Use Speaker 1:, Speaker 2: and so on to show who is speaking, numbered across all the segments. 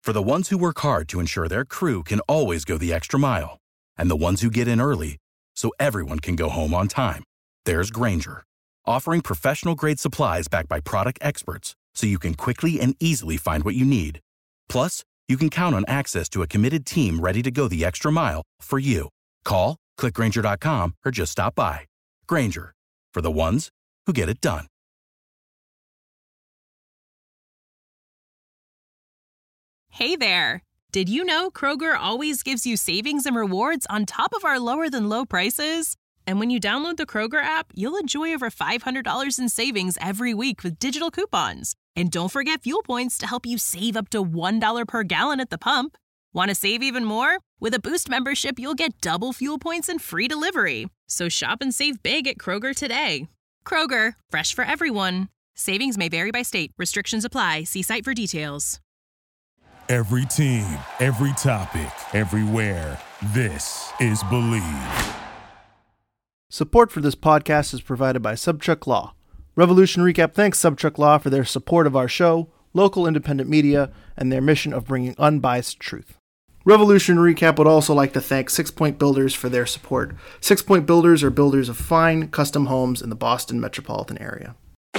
Speaker 1: For the ones who work hard to ensure their crew can always go the extra mile, and the ones who get in early so everyone can go home on time, there's Grainger, offering professional-grade supplies backed by product experts so you can quickly and easily find what you need. Plus, you can count on access to a committed team ready to go the extra mile for you. Call, click Grainger.com, or just stop by. Grainger, for the ones who get it done.
Speaker 2: Hey there! Did you know Kroger always gives you savings and rewards on top of our lower-than-low prices? And when you download the Kroger app, you'll enjoy over $500 in savings every week with digital coupons. And don't forget fuel points to help you save up to $1 per gallon at the pump. Want to save even more? With a Boost membership, you'll get double fuel points and free delivery. So shop and save big at Kroger today. Kroger, fresh for everyone. Savings may vary by state. Restrictions apply. See site for details.
Speaker 3: Every team, every topic, everywhere. This is Believe.
Speaker 4: Support for this podcast is provided by Subchuck Law. Revolution Recap thanks Subchuck Law for their support of our show, local independent media, and their mission of bringing unbiased truth. Revolution Recap would also like to thank 6 Point Builders for their support. 6 Point Builders are builders of fine, custom homes in the Boston metropolitan area.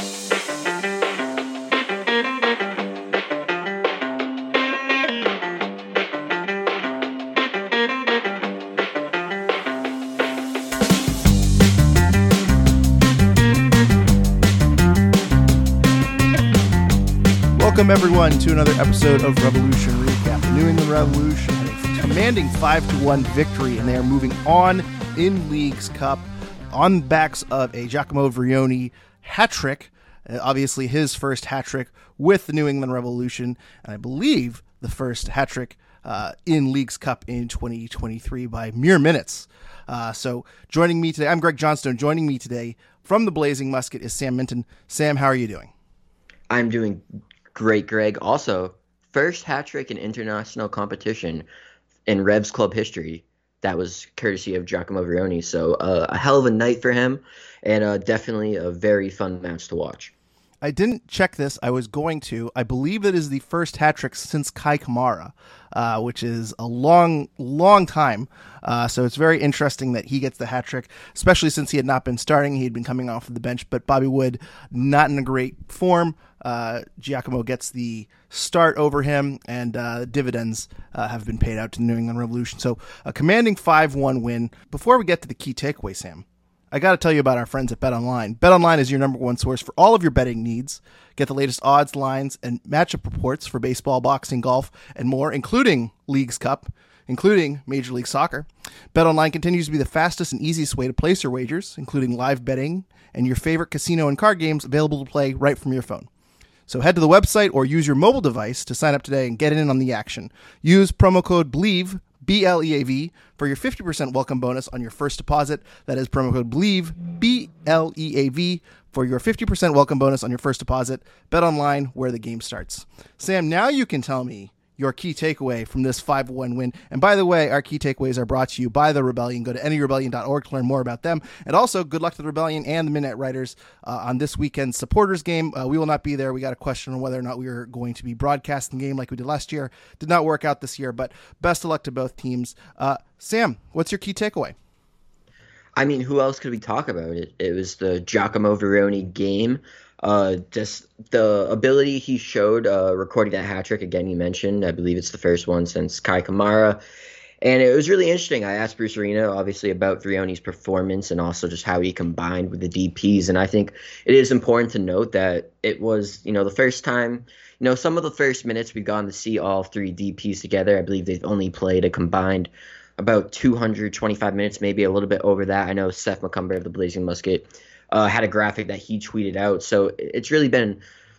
Speaker 4: Welcome, everyone, to another episode of Revolution Recap. The New England Revolution had a commanding 5-1 victory, and they are moving on in Leagues Cup on the backs of a Giacomo Vrioni hat trick, obviously his first hat trick with the New England Revolution, and I believe the first hat trick in Leagues Cup in 2023 by mere minutes. So joining me today, I'm Greg Johnstone. Joining me today from the Blazing Musket is Sam Minton. Sam, how are you doing?
Speaker 5: I'm doing great, Greg. Also, first hat trick in international competition in Revs Club history. That was courtesy of Giacomo Vrioni. So a hell of a night for him, and definitely a very fun match to watch.
Speaker 4: I didn't check this. I was going to. I believe it is the first hat trick since Kai Kamara, which is a long, long time. So it's very interesting that he gets the hat trick, especially since he had not been starting. He had been coming off of the bench, but Bobby Wood not in a great form. Giacomo gets the start over him, and dividends have been paid out to the New England Revolution. So a commanding 5-1 win. Before we get to the key takeaway, Sam, I got to tell you about our friends at BetOnline. BetOnline is your number one source for all of your betting needs. Get the latest odds, lines, and matchup reports for baseball, boxing, golf, and more, including Leagues Cup, including Major League Soccer. BetOnline continues to be the fastest and easiest way to place your wagers, including live betting and your favorite casino and card games available to play right from your phone. So head to the website or use your mobile device to sign up today and get in on the action. Use promo code BLEAV, BLEAV, for your 50% welcome bonus on your first deposit. That is promo code BLEAV, BLEAV, for your 50% welcome bonus on your first deposit. Bet online where the game starts. Sam, now you can tell me your key takeaway from this 5-1 win. And by the way, our key takeaways are brought to you by the Rebellion. Go to anyrebellion.org to learn more about them. And also, good luck to the Rebellion and the Midnight Riders on this weekend's supporters game. We will not be there. We got a question on whether or not we are going to be broadcasting the game like we did last year. Did not work out this year, but best of luck to both teams. Sam, what's your key takeaway?
Speaker 5: I mean, who else could we talk about it? It was the Giacomo Vrioni game. Just the ability he showed recording that hat trick, again, you mentioned. I believe it's the first one since Kai Kamara. And it was really interesting. I asked Bruce Arena, obviously, about Vrioni's performance and also just how he combined with the DPs. And I think it is important to note that it was, the first time, some of the first minutes we've gotten to see all three DPs together. I believe they've only played a combined about 225 minutes, maybe a little bit over that. I know Seth McCumber of the Blazing Musket had a graphic that he tweeted out. So it's really been,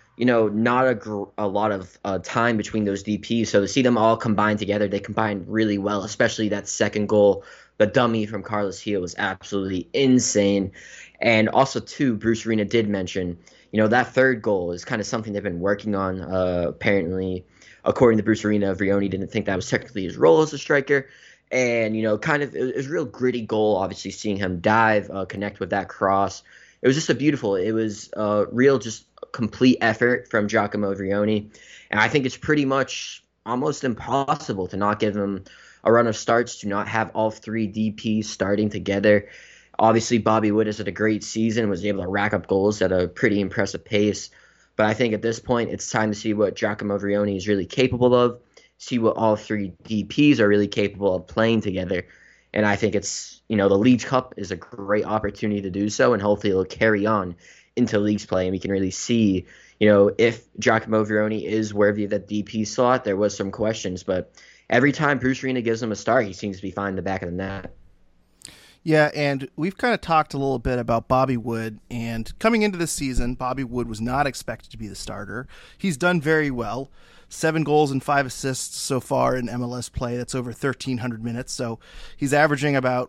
Speaker 5: not a lot of time between those DPs. So to see them all combine together, they combined really well, especially that second goal. The dummy from Carlos Gil was absolutely insane. And also, too, Bruce Arena did mention, that third goal is kind of something they've been working on. Apparently, according to Bruce Arena, Vrioni didn't think that was technically his role as a striker. And, it was a real gritty goal, obviously, seeing him dive, connect with that cross. It was just it was a real just complete effort from Giacomo Vrioni. And I think it's pretty much almost impossible to not give him a run of starts, to not have all three DPs starting together. Obviously, Bobby Wood has had a great season, was able to rack up goals at a pretty impressive pace. But I think at this point, it's time to see what Giacomo Vrioni is really capable of, see what all three DPs are really capable of playing together. And I think it's, the Leagues Cup is a great opportunity to do so, and hopefully it'll carry on into Leagues play, and we can really see, if Giacomo Vrioni is worthy of that DP slot. There was some questions, but every time Bruce Arena gives him a start, he seems to be finding the back of the net.
Speaker 4: Yeah, and we've kind of talked a little bit about Bobby Wood, and coming into this season, Bobby Wood was not expected to be the starter. He's done very well. 7 goals and 5 assists so far in MLS play. That's over 1,300 minutes, so he's averaging about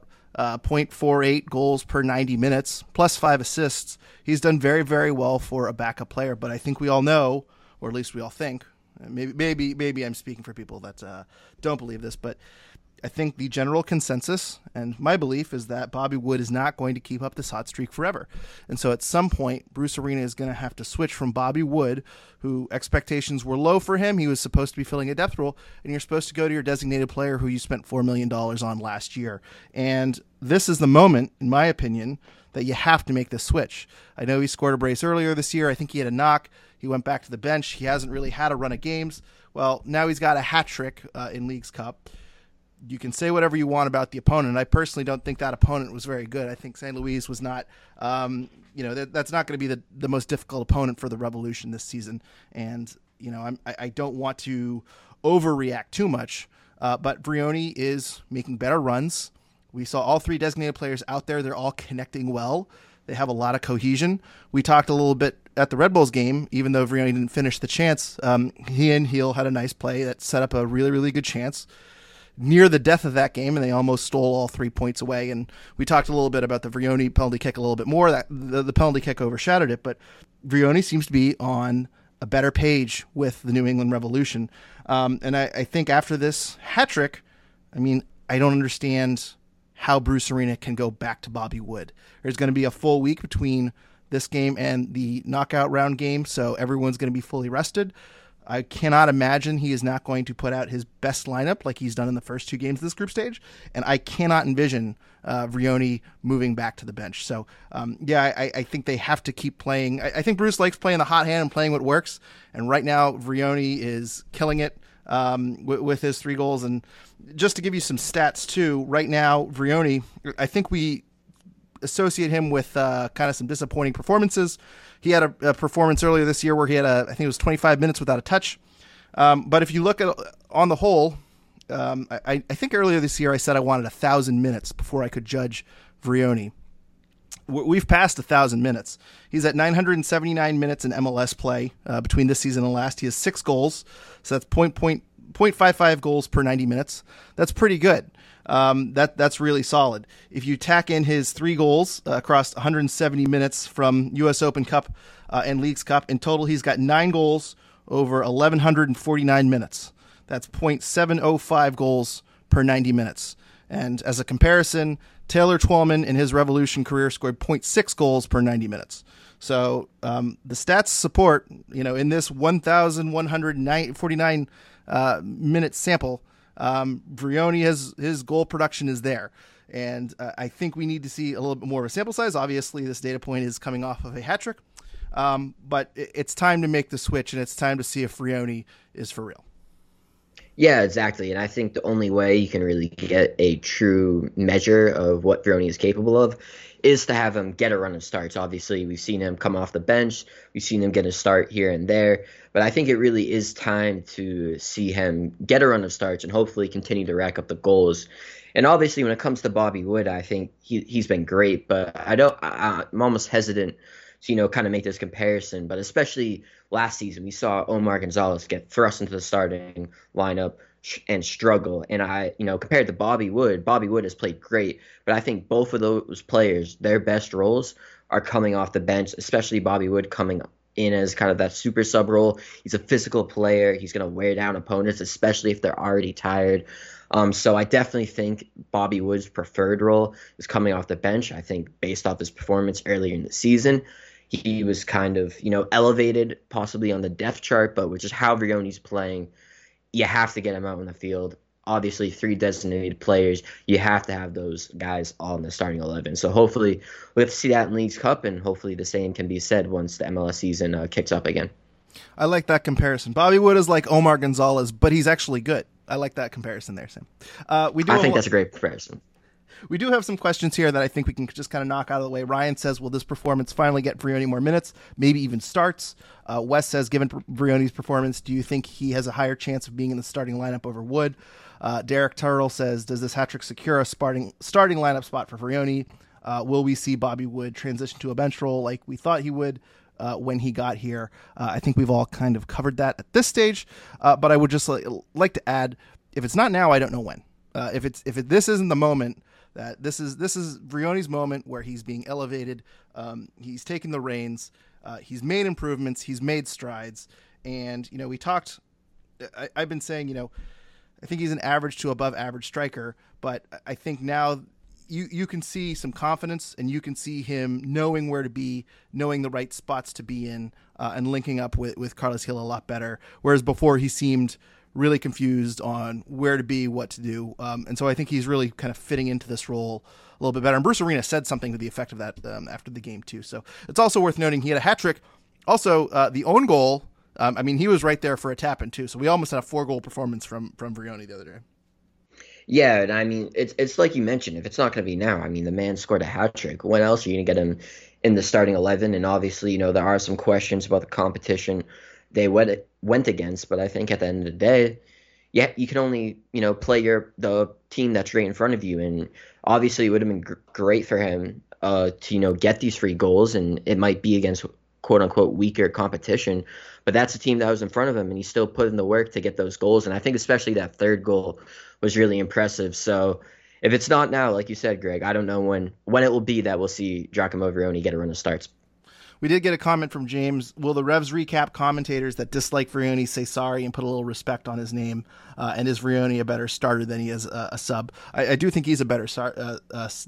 Speaker 4: 0.48 goals per 90 minutes, plus 5 assists. He's done very, very well for a backup player, but I think we all know, or at least we all think, maybe I'm speaking for people that don't believe this, but I think the general consensus and my belief is that Bobby Wood is not going to keep up this hot streak forever. And so at some point, Bruce Arena is going to have to switch from Bobby Wood, who expectations were low for him. He was supposed to be filling a depth role, and you're supposed to go to your designated player who you spent $4 million on last year. And this is the moment, in my opinion, that you have to make this switch. I know he scored a brace earlier this year. I think he had a knock. He went back to the bench. He hasn't really had a run of games. Well, now he's got a hat trick in Leagues Cup. You can say whatever you want about the opponent. I personally don't think that opponent was very good. I think St. Louis was not, that's not going to be the most difficult opponent for the Revolution this season. And, I don't want to overreact too much, but Vrioni is making better runs. We saw all 3 designated players out there. They're all connecting well. They have a lot of cohesion. We talked a little bit at the Red Bulls game, even though Vrioni didn't finish the chance. He and Heel had a nice play that set up a really, really good chance near the death of that game, and they almost stole all 3 points away. And we talked a little bit about the Vrioni penalty kick a little bit more. That the penalty kick overshadowed it, but Vrioni seems to be on a better page with the New England Revolution. And I think after this hat trick, I don't understand how Bruce Arena can go back to Bobby Wood. There's going to be a full week between this game and the knockout round game, so everyone's going to be fully rested. I cannot imagine he is not going to put out his best lineup like he's done in the first 2 games of this group stage, and I cannot envision Vrioni moving back to the bench. So, I think they have to keep playing. I think Bruce likes playing the hot hand and playing what works, and right now Vrioni is killing it with his 3 goals. And just to give you some stats too, right now Vrioni, I think we associate him with kind of some disappointing performances. He had a performance earlier this year where he had I think it was 25 minutes without a touch. But if you look at on the whole, I think earlier this year I said I wanted 1,000 minutes before I could judge Vrioni. We've passed 1,000 minutes. He's at 979 minutes in MLS play between this season and last. He has 6 goals, so that's 0.55 goals per 90 minutes. That's pretty good. That's really solid. If you tack in his 3 goals across 170 minutes from U.S. Open Cup and Leagues Cup, in total he's got 9 goals over 1,149 minutes. That's 0.705 goals per 90 minutes. And as a comparison, Taylor Twellman in his Revolution career scored 0.6 goals per 90 minutes. So the stats support, in this 1,149 minute sample, Vrioni his goal production is there. And I think we need to see a little bit more of a sample size. Obviously, this data point is coming off of a hat trick. But it's time to make the switch, and it's time to see if Vrioni is for real.
Speaker 5: Yeah, exactly. And I think the only way you can really get a true measure of what Vrioni is capable of is to have him get a run of starts. Obviously, we've seen him come off the bench. We've seen him get a start here and there. But I think it really is time to see him get a run of starts and hopefully continue to rack up the goals. And obviously, when it comes to Bobby Wood, I think he's been great. But I'm almost hesitant to, kind of make this comparison. But especially last season, we saw Omar Gonzalez get thrust into the starting lineup and struggle. And compared to Bobby Wood has played great. But I think both of those players, their best roles are coming off the bench, especially Bobby Wood coming in as kind of that super sub role. He's a physical player. He's going to wear down opponents, especially if they're already tired. So I definitely think Bobby Wood's preferred role is coming off the bench. I think based off his performance earlier in the season, he was kind of, elevated possibly on the depth chart, but with just how Vrioni's playing, you have to get him out in the field. Obviously, 3 designated players. You have to have those guys all in the starting 11. So hopefully we have to see that in Leagues Cup, and hopefully the same can be said once the MLS season kicks up again.
Speaker 4: I like that comparison. Bobby Wood is like Omar Gonzalez, but he's actually good. I like that comparison there, Sam.
Speaker 5: I think that's a great comparison.
Speaker 4: We do have some questions here that I think we can just kind of knock out of the way. Ryan says, will this performance finally get Vrioni more minutes, maybe even starts? Wes says, given Vrioni's performance, do you think he has a higher chance of being in the starting lineup over Wood? Derek Turtle says, does this hat trick secure a starting lineup spot for Vrioni? Will we see Bobby Wood transition to a bench role like we thought he would when he got here? I think we've all kind of covered that at this stage, but I would just like to add, if it's not now, I don't know when. This isn't the moment, that this is Vrioni's moment where he's being elevated. He's taken the reins. He's made improvements. He's made strides. And, we talked, I've been saying, I think he's an average to above average striker, but I think now you can see some confidence, and you can see him knowing where to be, knowing the right spots to be in, and linking up with Carlos Gil a lot better. Whereas before he seemed really confused on where to be, what to do. And so I think he's really kind of fitting into this role a little bit better. And Bruce Arena said something to the effect of that after the game too. So it's also worth noting he had a hat trick. Also, the own goal, he was right there for a tap-in too. So we almost had a 4-goal performance from Vrioni the other day.
Speaker 5: Yeah, and it's like you mentioned, if it's not going to be now, the man scored a hat trick. When else are you going to get him in the starting 11? And obviously, there are some questions about the competition they went against, but I think at the end of the day, yeah, you can only, play the team that's right in front of you. And obviously it would have been great for him to, get these 3 goals, and it might be against quote unquote weaker competition, but that's a team that was in front of him, and he still put in the work to get those goals. And I think especially that 3rd goal was really impressive. So if it's not now, like you said, Greg, I don't know when it will be that we'll see Giacomo Vrioni get a run of starts.
Speaker 4: We did get a comment from James. Will the Revs recap commentators that dislike Vrioni say sorry and put a little respect on his name? And is Vrioni a better starter than he is a sub? I do think he's a better starter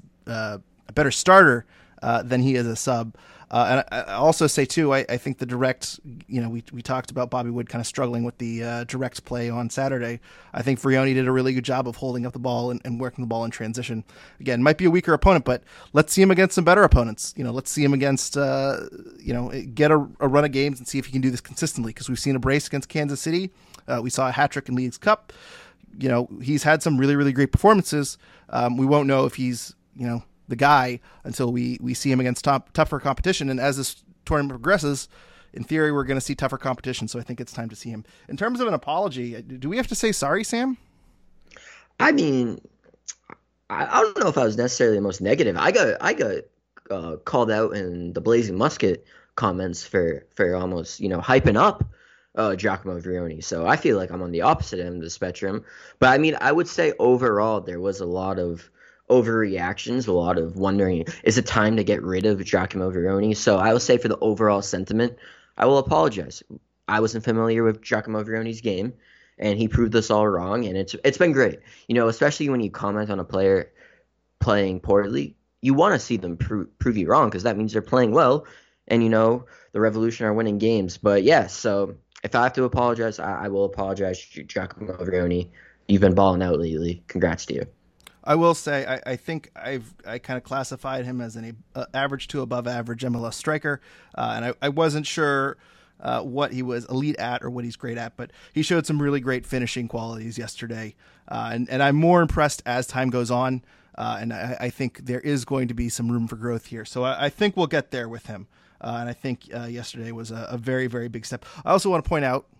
Speaker 4: than he is a sub. And I also say, too, I think the direct, we talked about Bobby Wood kind of struggling with the direct play on Saturday. I think Vrioni did a really good job of holding up the ball and working the ball in transition. Again, might be a weaker opponent, but let's see him against some better opponents. Let's see him against, get a run of games and see if he can do this consistently, because we've seen a brace against Kansas City. We saw a hat trick in Leagues Cup. He's had some really, really great performances. We won't know if he's, the guy until we see him against tougher competition. And as this tournament progresses, in theory, we're going to see tougher competition. So I think it's time to see him. In terms of an apology, do we have to say sorry, Sam?
Speaker 5: I don't know if I was necessarily the most negative. I got called out in the Blazing Musket comments for almost, hyping up Giacomo Vrioni. So I feel like I'm on the opposite end of the spectrum. But I would say overall there was a lot of overreactions, a lot of wondering, is it time to get rid of Giacomo Vrioni? So I will say, for the overall sentiment, I will apologize. I wasn't familiar with Giacomo Vrioni's game, and he proved us all wrong, and it's been great. Especially when you comment on a player playing poorly, you want to see them prove you wrong, because that means they're playing well, and the Revolution are winning games. But yeah, so if I have to apologize, I will apologize to Giacomo Vrioni. You've been balling out lately. Congrats to you.
Speaker 4: I will say, I think I kind of classified him as an average to above average MLS striker, and I wasn't sure what he was elite at or what he's great at, but he showed some really great finishing qualities yesterday, and I'm more impressed as time goes on, and I think there is going to be some room for growth here. So I think we'll get there with him, and I think yesterday was a very, very big step. I also want to point out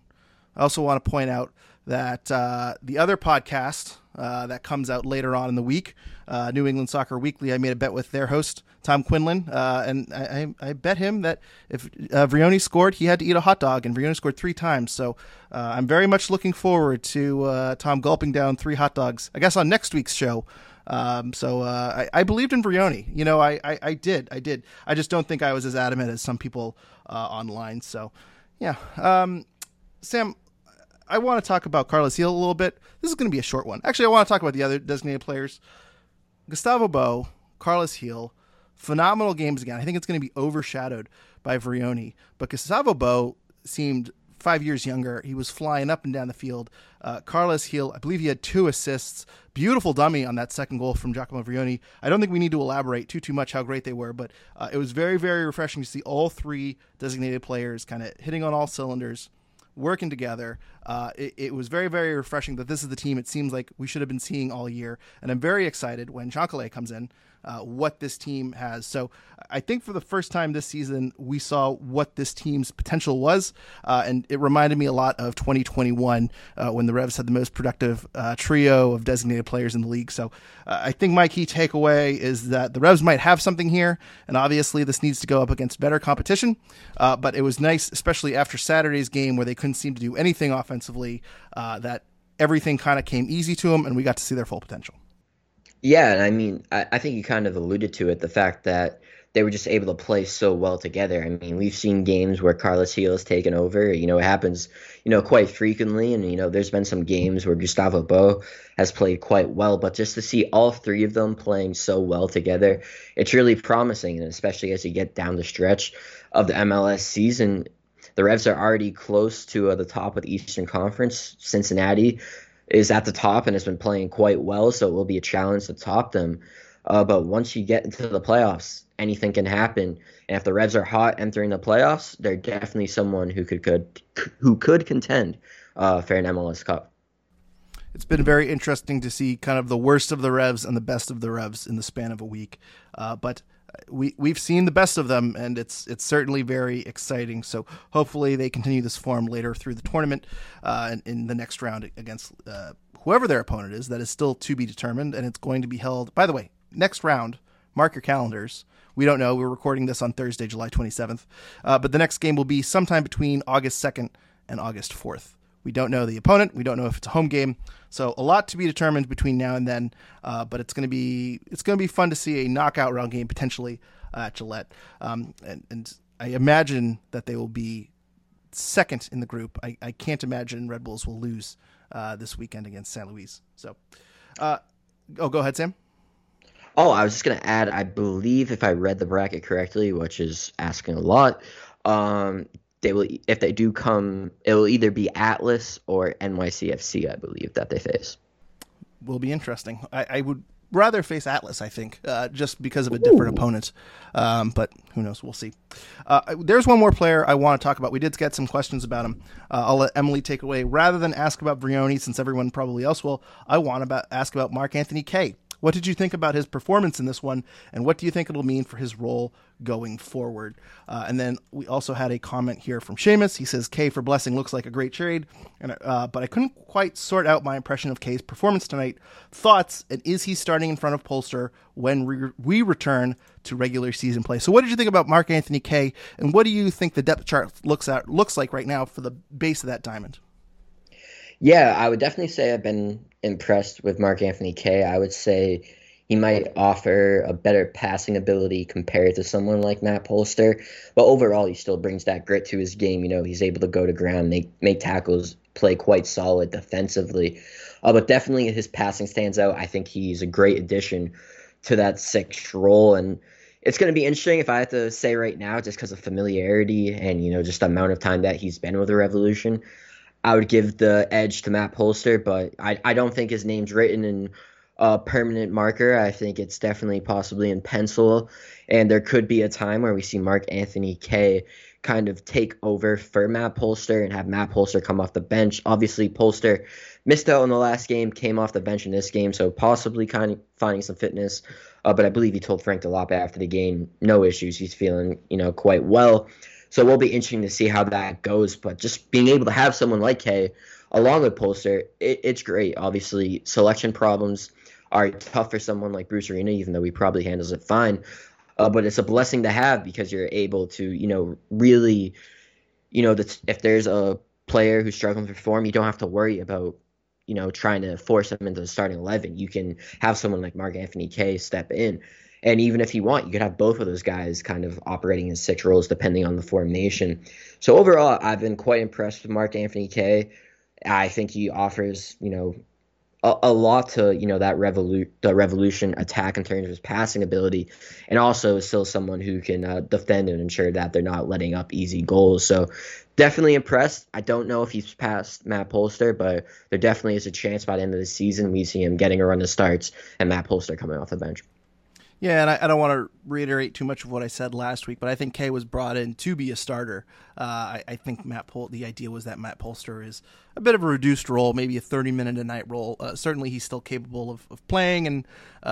Speaker 4: that the other podcast that comes out later on in the week, New England Soccer Weekly, I made a bet with their host, Tom Quinlan, and I bet him that if Vrioni scored, he had to eat a hot dog, and Vrioni scored 3 times. So I'm very much looking forward to Tom gulping down 3 hot dogs, I guess, on next week's show. So I believed in Vrioni. I did. I just don't think I was as adamant as some people online. So, yeah. Sam, I want to talk about Carlos Gil a little bit. This is going to be a short one. Actually, I want to talk about the other designated players. Gustavo Bou, Carlos Gil, phenomenal games again. I think it's going to be overshadowed by Vrioni. But Gustavo Bou seemed 5 years younger. He was flying up and down the field. Carlos Gil, I believe he had 2 assists. Beautiful dummy on that second goal from Giacomo Vrioni. I don't think we need to elaborate too much how great they were, but it was very, very refreshing to see all 3 designated players kind of hitting on all cylinders, working together. It was very, very refreshing that this is the team it seems like we should have been seeing all year. And I'm very excited when Chancalay comes in, what this team has. So I think for the first time this season, we saw what this team's potential was. And it reminded me a lot of 2021 when the Revs had the most productive trio of designated players in the league. So I think my key takeaway is that the Revs might have something here. And obviously this needs to go up against better competition. But it was nice, especially after Saturday's game where they couldn't seem to do anything offensively, that everything kind of came easy to them and we got to see their full potential.
Speaker 5: Yeah, and I mean, I think you kind of alluded to it, the fact that they were just able to play so well together. I mean, we've seen games where Carlos Gil has taken over. It happens, quite frequently. And, there's been some games where Gustavo Bo has played quite well. But just to see all 3 of them playing so well together, it's really promising. And especially as you get down the stretch of the MLS season, the Revs are already close to the top of the Eastern Conference. Cincinnati is at the top and has been playing quite well, so it will be a challenge to top them. But once you get into the playoffs, anything can happen. And if the Revs are hot entering the playoffs, they're definitely someone who could contend for an MLS Cup.
Speaker 4: It's been very interesting to see kind of the worst of the Revs and the best of the Revs in the span of a week. But we've seen the best of them, and it's certainly very exciting. So hopefully they continue this form later through the tournament and in the next round against whoever their opponent is. That is still to be determined, and it's going to be held. By the way, next round, mark your calendars. We don't know. We're recording this on Thursday, July 27th. But the next game will be sometime between August 2nd and August 4th. We don't know the opponent. We don't know if it's a home game. So a lot to be determined between now and then. But it's going to be fun to see a knockout round game potentially at Gillette. And I imagine that they will be second in the group. I can't imagine Red Bulls will lose this weekend against San Luis. So, go ahead, Sam.
Speaker 5: Oh, I was just going to add, I believe if I read the bracket correctly, which is asking a lot, they will, if they do come, it will either be Atlas or NYCFC, I believe, that they face.
Speaker 4: Will be interesting. I would rather face Atlas, I think, just because of a different opponent. But who knows? We'll see. There's one more player I want to talk about. We did get some questions about him. I'll let Emily take away. Rather than ask about Vrioni, since everyone probably else will, I want to ask about Mark-Anthony Kaye. What did you think about his performance in this one, and what do you think it'll mean for his role going forward? And then we also had a comment here from Seamus. He says, Kaye for Blessing looks like a great trade, but I couldn't quite sort out my impression of Kaye's performance tonight. Thoughts, and is he starting in front of Polster when we return to regular season play? So what did you think about Mark-Anthony Kaye, and what do you think the depth chart looks like right now for the base of that diamond?
Speaker 5: Yeah, I would definitely say I've been impressed with Mark-Anthony Kaye. I would say he might offer a better passing ability compared to someone like Matt Polster. But overall, he still brings that grit to his game. He's able to go to ground, make tackles, play quite solid defensively. But definitely his passing stands out. I think he's a great addition to that sixth role. And it's going to be interesting if I have to say right now, just because of familiarity and, just the amount of time that he's been with the Revolution, I would give the edge to Matt Polster, but I don't think his name's written in a permanent marker. I think it's definitely possibly in pencil, and there could be a time where we see Mark-Anthony Kaye kind of take over for Matt Polster and have Matt Polster come off the bench. Obviously, Polster missed out on the last game, came off the bench in this game, so possibly kind of finding some fitness. But I believe he told Frank Delappe after the game, no issues. He's feeling, quite well. So it will be interesting to see how that goes. But just being able to have someone like Kaye along with Polster, it's great. Obviously, selection problems are tough for someone like Bruce Arena, even though he probably handles it fine. But it's a blessing to have because you're able to, really, if there's a player who's struggling for form, you don't have to worry about, trying to force them into the starting 11. You can have someone like Mark-Anthony Kaye step in. And even if you want, you could have both of those guys kind of operating in six roles depending on the formation. So overall, I've been quite impressed with Mark-Anthony Kaye. I think he offers, a lot to, that the Revolution attack in terms of his passing ability, and also is still someone who can defend and ensure that they're not letting up easy goals. So definitely impressed. I don't know if he's past Matt Polster, but there definitely is a chance by the end of the season we see him getting a run of starts and Matt Polster coming off the bench.
Speaker 4: Yeah, and I don't want to reiterate too much of what I said last week, but I think Kay was brought in to be a starter. I think the idea was that Matt Polster is a bit of a reduced role, maybe a 30-minute-a-night role. Certainly he's still capable of playing and,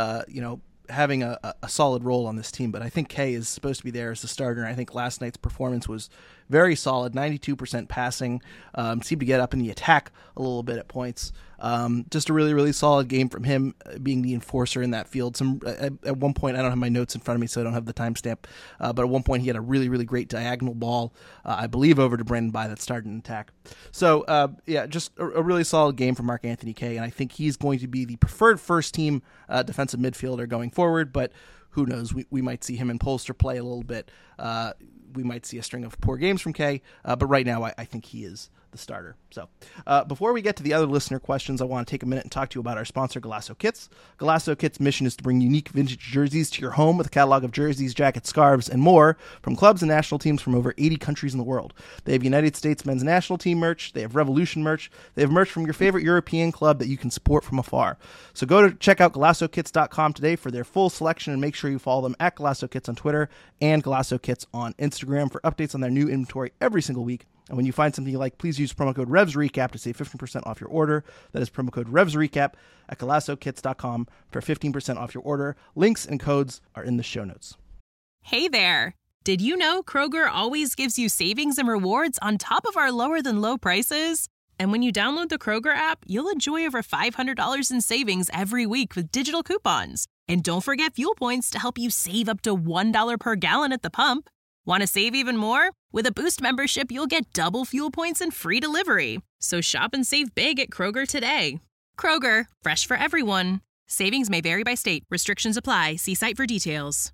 Speaker 4: having a solid role on this team, but I think Kay is supposed to be there as the starter, and I think last night's performance was very solid, 92% passing, seemed to get up in the attack a little bit at points. Just a really, really solid game from him, being the enforcer in that field. At one point, I don't have my notes in front of me, so I don't have the timestamp, but at one point he had a really, really great diagonal ball, I believe over to Brandon Bye that started an attack. So, just a really solid game from Mark-Anthony Kay, and I think he's going to be the preferred first-team defensive midfielder going forward, but who knows? We might see him and Polster play a little bit. We might see a string of poor games from Kay, but right now I think he is the starter. So before we get to the other listener questions, I want to take a minute and talk to you about our sponsor, Golasso Kits. Golasso Kits' mission is to bring unique vintage jerseys to your home with a catalog of jerseys, jackets, scarves, and more from clubs and national teams from over 80 countries in the world. They have United States men's national team merch. They have Revolution merch. They have merch from your favorite European club that you can support from afar. So go to check out GolassoKits.com today for their full selection, and make sure you follow them at Golasso Kits on Twitter and Golasso Kits on Instagram for updates on their new inventory every single week. And when you find something you like, please use promo code REVSRECAP to save 15% off your order. That is promo code REVSRECAP at GolassoKits.com for 15% off your order. Links and codes are in the show notes.
Speaker 2: Hey there! Did you know Kroger always gives you savings and rewards on top of our lower-than-low prices? And when you download the Kroger app, you'll enjoy over $500 in savings every week with digital coupons. And don't forget fuel points to help you save up to $1 per gallon at the pump. Want to save even more? With a Boost membership, you'll get double fuel points and free delivery. So shop and save big at Kroger today. Kroger, fresh for everyone. Savings may vary by state. Restrictions apply. See site for details.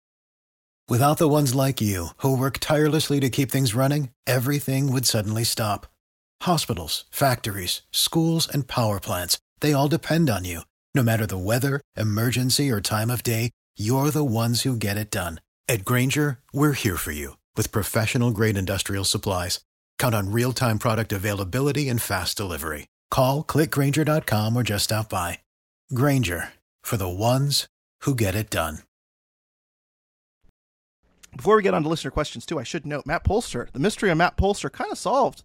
Speaker 6: Without the ones like you, who work tirelessly to keep things running, everything would suddenly stop. Hospitals, factories, schools, and power plants, they all depend on you. No matter the weather, emergency, or time of day, you're the ones who get it done. At Grainger, we're here for you with professional-grade industrial supplies. Count on real-time product availability and fast delivery. Call, click Grainger.com, or just stop by. Grainger, for the ones who get it done.
Speaker 4: Before we get on to listener questions, too, I should note Matt Polster. The mystery of Matt Polster kind of solved.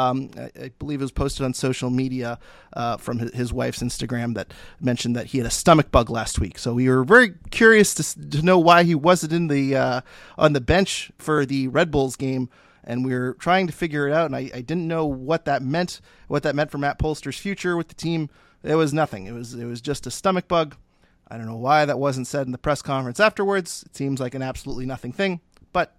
Speaker 4: I believe it was posted on social media from his wife's Instagram that mentioned that he had a stomach bug last week. So we were very curious to know why he wasn't in the on the bench for the Red Bulls game, and we were trying to figure it out. And I didn't know what that meant for Matt Polster's future with the team. It was nothing. It was just a stomach bug. I don't know why that wasn't said in the press conference afterwards. It seems like an absolutely nothing thing, but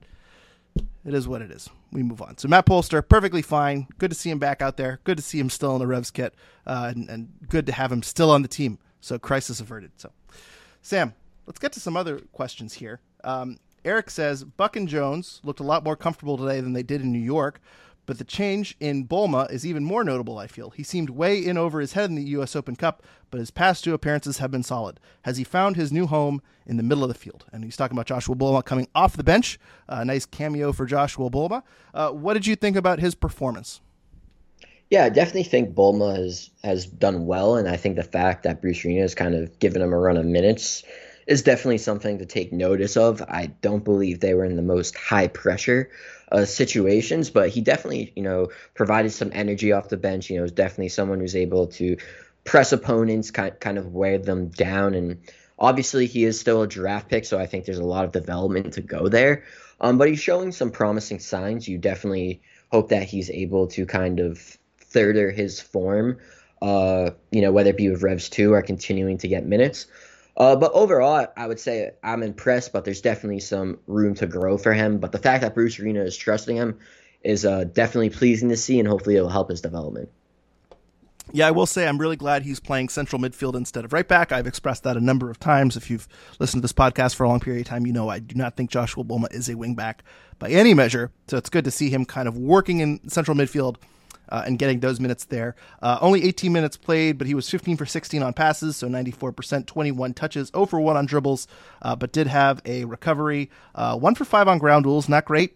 Speaker 4: it is what it is. We move on. So Matt Polster, perfectly fine. Good to see him back out there. Good to see him still in the Revs kit, and good to have him still on the team. So crisis averted. So, Sam, let's get to some other questions here. Eric says, Buck and Jones looked a lot more comfortable today than they did in New York, but the change in Bolma is even more notable, I feel. He seemed way in over his head in the U.S. Open Cup, but his past two appearances have been solid. Has he found his new home in the middle of the field? And he's talking about Joshua Bolma coming off the bench. A nice cameo for Joshua Bolma. What did you think about his performance?
Speaker 5: Yeah, I definitely think Bolma has done well, and I think the fact that Bruce Arena has kind of given him a run of minutes is definitely something to take notice of. I don't believe they were in the most high-pressure situations, but he definitely, provided some energy off the bench. Is definitely someone who's able to press opponents, kind of wear them down, and obviously he is still a draft pick, so I think there's a lot of development to go there. But he's showing some promising signs. You definitely hope that he's able to kind of further his form, whether it be with Revs 2 or continuing to get minutes. But overall, I would say I'm impressed, but there's definitely some room to grow for him. But the fact that Bruce Arena is trusting him is definitely pleasing to see, and hopefully it'll help his development.
Speaker 4: Yeah, I will say I'm really glad he's playing central midfield instead of right back. I've expressed that a number of times. If you've listened to this podcast for a long period of time, I do not think Joshua Bolma is a wing back by any measure. So it's good to see him kind of working in central midfield. and getting those minutes there. Only 18 minutes played, but he was 15 for 16 on passes, so 94%, 21 touches, 0 for 1 on dribbles, but did have a recovery, 1 for 5 on ground duels. Not great,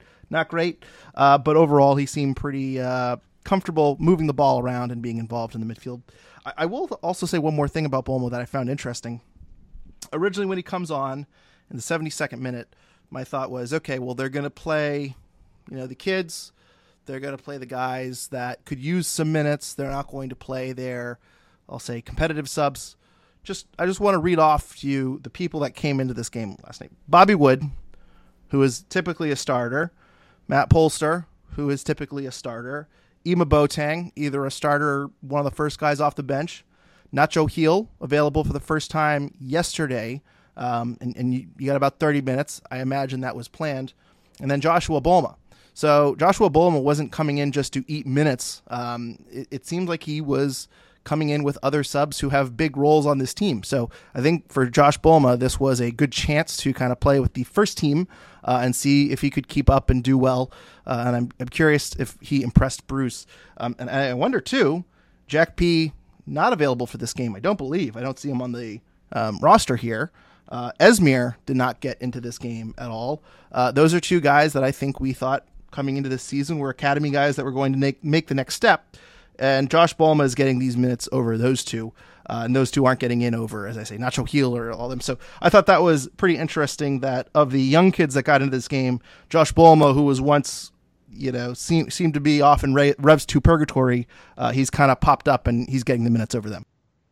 Speaker 4: but overall he seemed pretty comfortable moving the ball around and being involved in the midfield. I will also say one more thing about Bolmo that I found interesting. Originally, when he comes on in the 72nd minute, my thought was, okay, well, they're going to play, the kids. They're going to play the guys that could use some minutes. They're not going to play their, I'll say, competitive subs. I just want to read off to you the people that came into this game last night. Bobby Wood, who is typically a starter. Matt Polster, who is typically a starter. Ima Boateng, either a starter or one of the first guys off the bench. Nacho Heel, available for the first time yesterday, and you got about 30 minutes. I imagine that was planned. And then Joshua Bolma. So Joshua Bolma wasn't coming in just to eat minutes. It seemed like he was coming in with other subs who have big roles on this team. So I think for Josh Bolma, this was a good chance to kind of play with the first team and see if he could keep up and do well. And I'm curious if he impressed Bruce. And I wonder, too, Jack P., not available for this game. I don't see him on the roster here. Esmir did not get into this game at all. Those are two guys that I think we thought coming into this season were academy guys that were going to make the next step. And Josh Bolma is getting these minutes over those two. And those two aren't getting in over, as I say, Nacho Heel or all of them. So I thought that was pretty interesting that of the young kids that got into this game, Josh Bolma, who was once, seemed to be off in Revs 2 purgatory, he's kind of popped up and he's getting the minutes over them.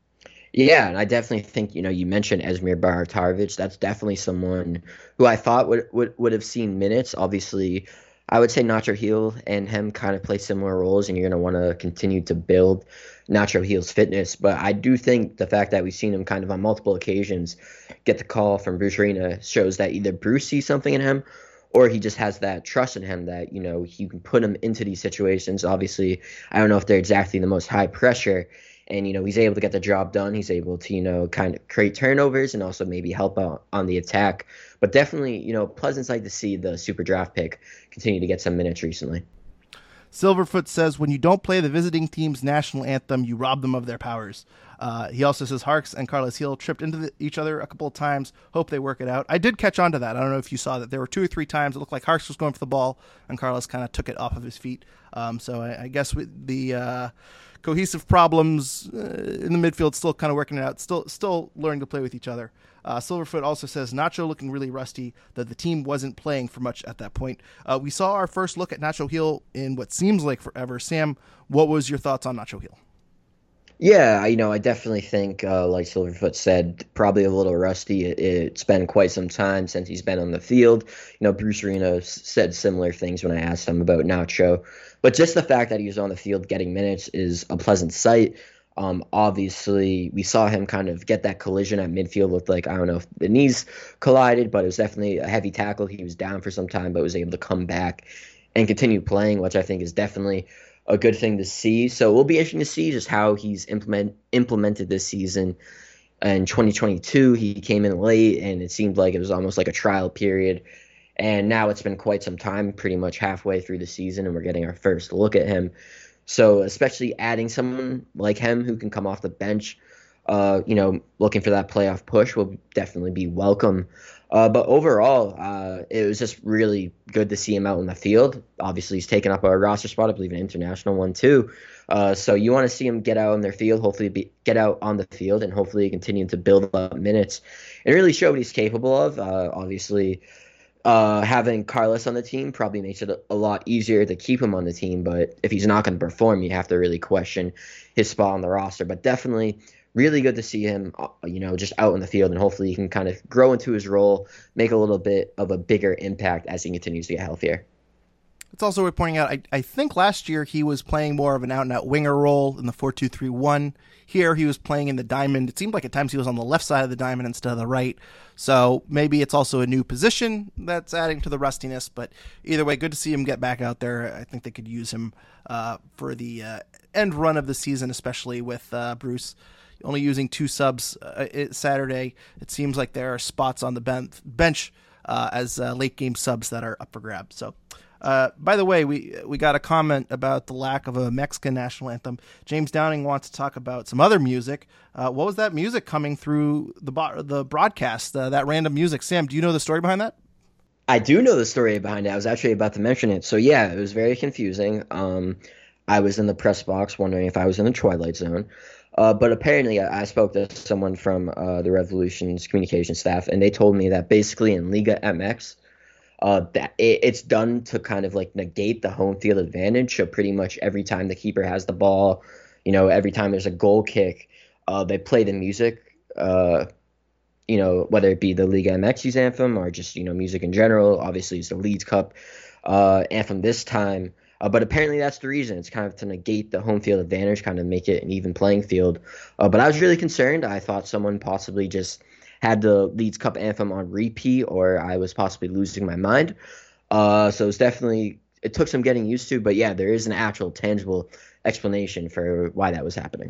Speaker 5: Yeah, and I definitely think, you mentioned Esmir Baratarovic. That's definitely someone who I thought would have seen minutes. Obviously, I would say Nacho Heel and him kind of play similar roles, and you're going to want to continue to build Nacho Heel's fitness. But I do think the fact that we've seen him kind of on multiple occasions get the call from Bruce Arena shows that either Bruce sees something in him or he just has that trust in him that, he can put him into these situations. Obviously, I don't know if they're exactly the most high pressure, and, he's able to get the job done. He's able to, kind of create turnovers and also maybe help out on the attack. But definitely, pleasant sight to see the super draft pick continue to get some minutes recently.
Speaker 4: Silverfoot says, when you don't play the visiting team's national anthem, you rob them of their powers. He also says Harks and Carlos Heel tripped into each other a couple of times. Hope they work it out. I did catch on to that. I don't know if you saw that. There were 2 or 3 times it looked like Harks was going for the ball, and Carlos kind of took it off of his feet. So I guess with the cohesive problems in the midfield, still kind of working it out, still learning to play with each other. Silverfoot also says Nacho looking really rusty, that the team wasn't playing for much at that point. We saw our first look at Nacho Heel in what seems like forever. Sam, what was your thoughts on Nacho Heel?
Speaker 5: Yeah, I definitely think, like Silverfoot said, probably a little rusty. It's been quite some time since he's been on the field. Bruce Arena said similar things when I asked him about Nacho. But just the fact that he was on the field getting minutes is a pleasant sight. Obviously, we saw him kind of get that collision at midfield. Looked like, I don't know if the knees collided, but it was definitely a heavy tackle. He was down for some time, but was able to come back and continue playing, which I think is definitely a good thing to see. So it will be interesting to see just how he's implemented this season. In 2022, he came in late, and it seemed like it was almost like a trial period. And now it's been quite some time, pretty much halfway through the season, and we're getting our first look at him. So especially adding someone like him who can come off the bench, looking for that playoff push will definitely be welcome. But overall, it was just really good to see him out in the field. Obviously, he's taken up a roster spot, I believe an international one too. So you want to see him get out on their field, get out on the field, and hopefully continue to build up minutes and really show what he's capable of. Obviously, having Carlos on the team probably makes it a lot easier to keep him on the team. But if he's not going to perform, you have to really question his spot on the roster. But definitely really good to see him, just out in the field, and hopefully he can kind of grow into his role, make a little bit of a bigger impact as he continues to get healthier.
Speaker 4: It's also worth pointing out, I think last year he was playing more of an out-and-out winger role in the 4-2-3-1. Here he was playing in the diamond. It seemed like at times he was on the left side of the diamond instead of the right. So maybe it's also a new position that's adding to the rustiness. But either way, good to see him get back out there. I think they could use him for the end run of the season, especially with Bruce only using 2 subs Saturday. It seems like there are spots on the bench as late game subs that are up for grabs. So By the way, we got a comment about the lack of a Mexican national anthem. James Downing wants to talk about some other music. What was that music coming through the broadcast, that random music? Sam, do you know the story behind that?
Speaker 5: I do know the story behind it. I was actually about to mention it. So yeah, it was very confusing. I was in the press box wondering if I was in the Twilight Zone. But apparently I spoke to someone from the Revolution's communication staff, and they told me that basically in Liga MX, that it's done to kind of like negate the home field advantage. So pretty much every time the keeper has the ball, every time there's a goal kick, they play the music, whether it be the Liga MX's anthem or just, music in general. Obviously, it's the Leeds Cup anthem this time. But apparently that's the reason. It's kind of to negate the home field advantage, kind of make it an even playing field. But I was really concerned. I thought someone possibly just had the Leeds Cup anthem on repeat, or I was possibly losing my mind. So it took some getting used to. But yeah, there is an actual tangible explanation for why that was happening.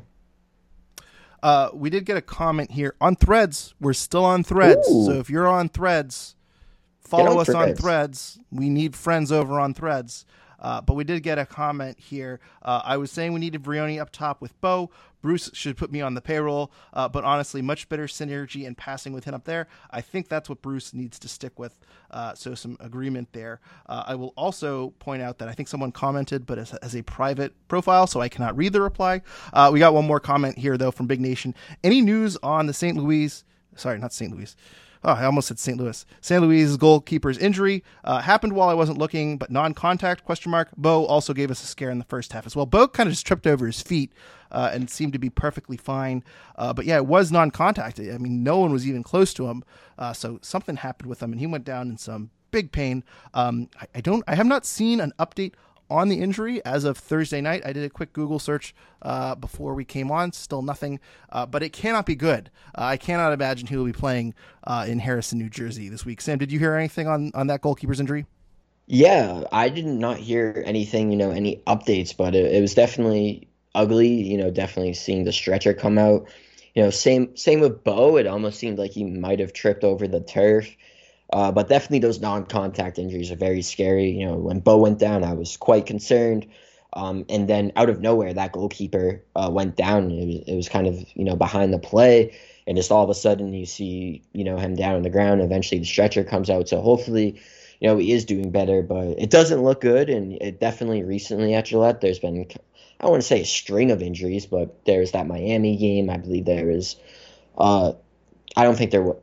Speaker 4: We did get a comment here on Threads. We're still on Threads.
Speaker 5: Ooh.
Speaker 4: So if you're on Threads, follow us on Threads. We need friends over on Threads. But we did get a comment here. I was saying we needed Vrioni up top with Bo. Bruce should put me on the payroll. But honestly, much better synergy and passing with him up there. I think that's what Bruce needs to stick with. So some agreement there. I will also point out that I think someone commented, but as a private profile, so I cannot read the reply. We got one more comment here, though, from Big Nation. Any news on the St. Louis? Sorry, not St. Louis. Oh, I almost said St. Louis. St. Louis' goalkeeper's injury happened while I wasn't looking, but non-contact, ? Bo also gave us a scare in the first half as well. Bo kind of just tripped over his feet and seemed to be perfectly fine. But yeah, it was non-contact. I mean, no one was even close to him. So something happened with him, and he went down in some big pain. I have not seen an update on the injury as of Thursday night. I did a quick Google search before we came on. Still nothing, but it cannot be good. I cannot imagine he will be playing in Harrison, New Jersey this week. Sam, did you hear anything on that goalkeeper's injury?
Speaker 5: Yeah, I did not hear anything, any updates, but it was definitely ugly, definitely seeing the stretcher come out. Same with Bo. It almost seemed like he might have tripped over the turf. But definitely those non-contact injuries are very scary. When Bo went down, I was quite concerned. And then out of nowhere, that goalkeeper went down. It was kind of, behind the play. And just all of a sudden you see, him down on the ground. Eventually the stretcher comes out. So hopefully, he is doing better. But it doesn't look good. And it definitely recently at Gillette, there's been, I don't want to say a string of injuries, but there's that Miami game. I believe there was, I don't think there was,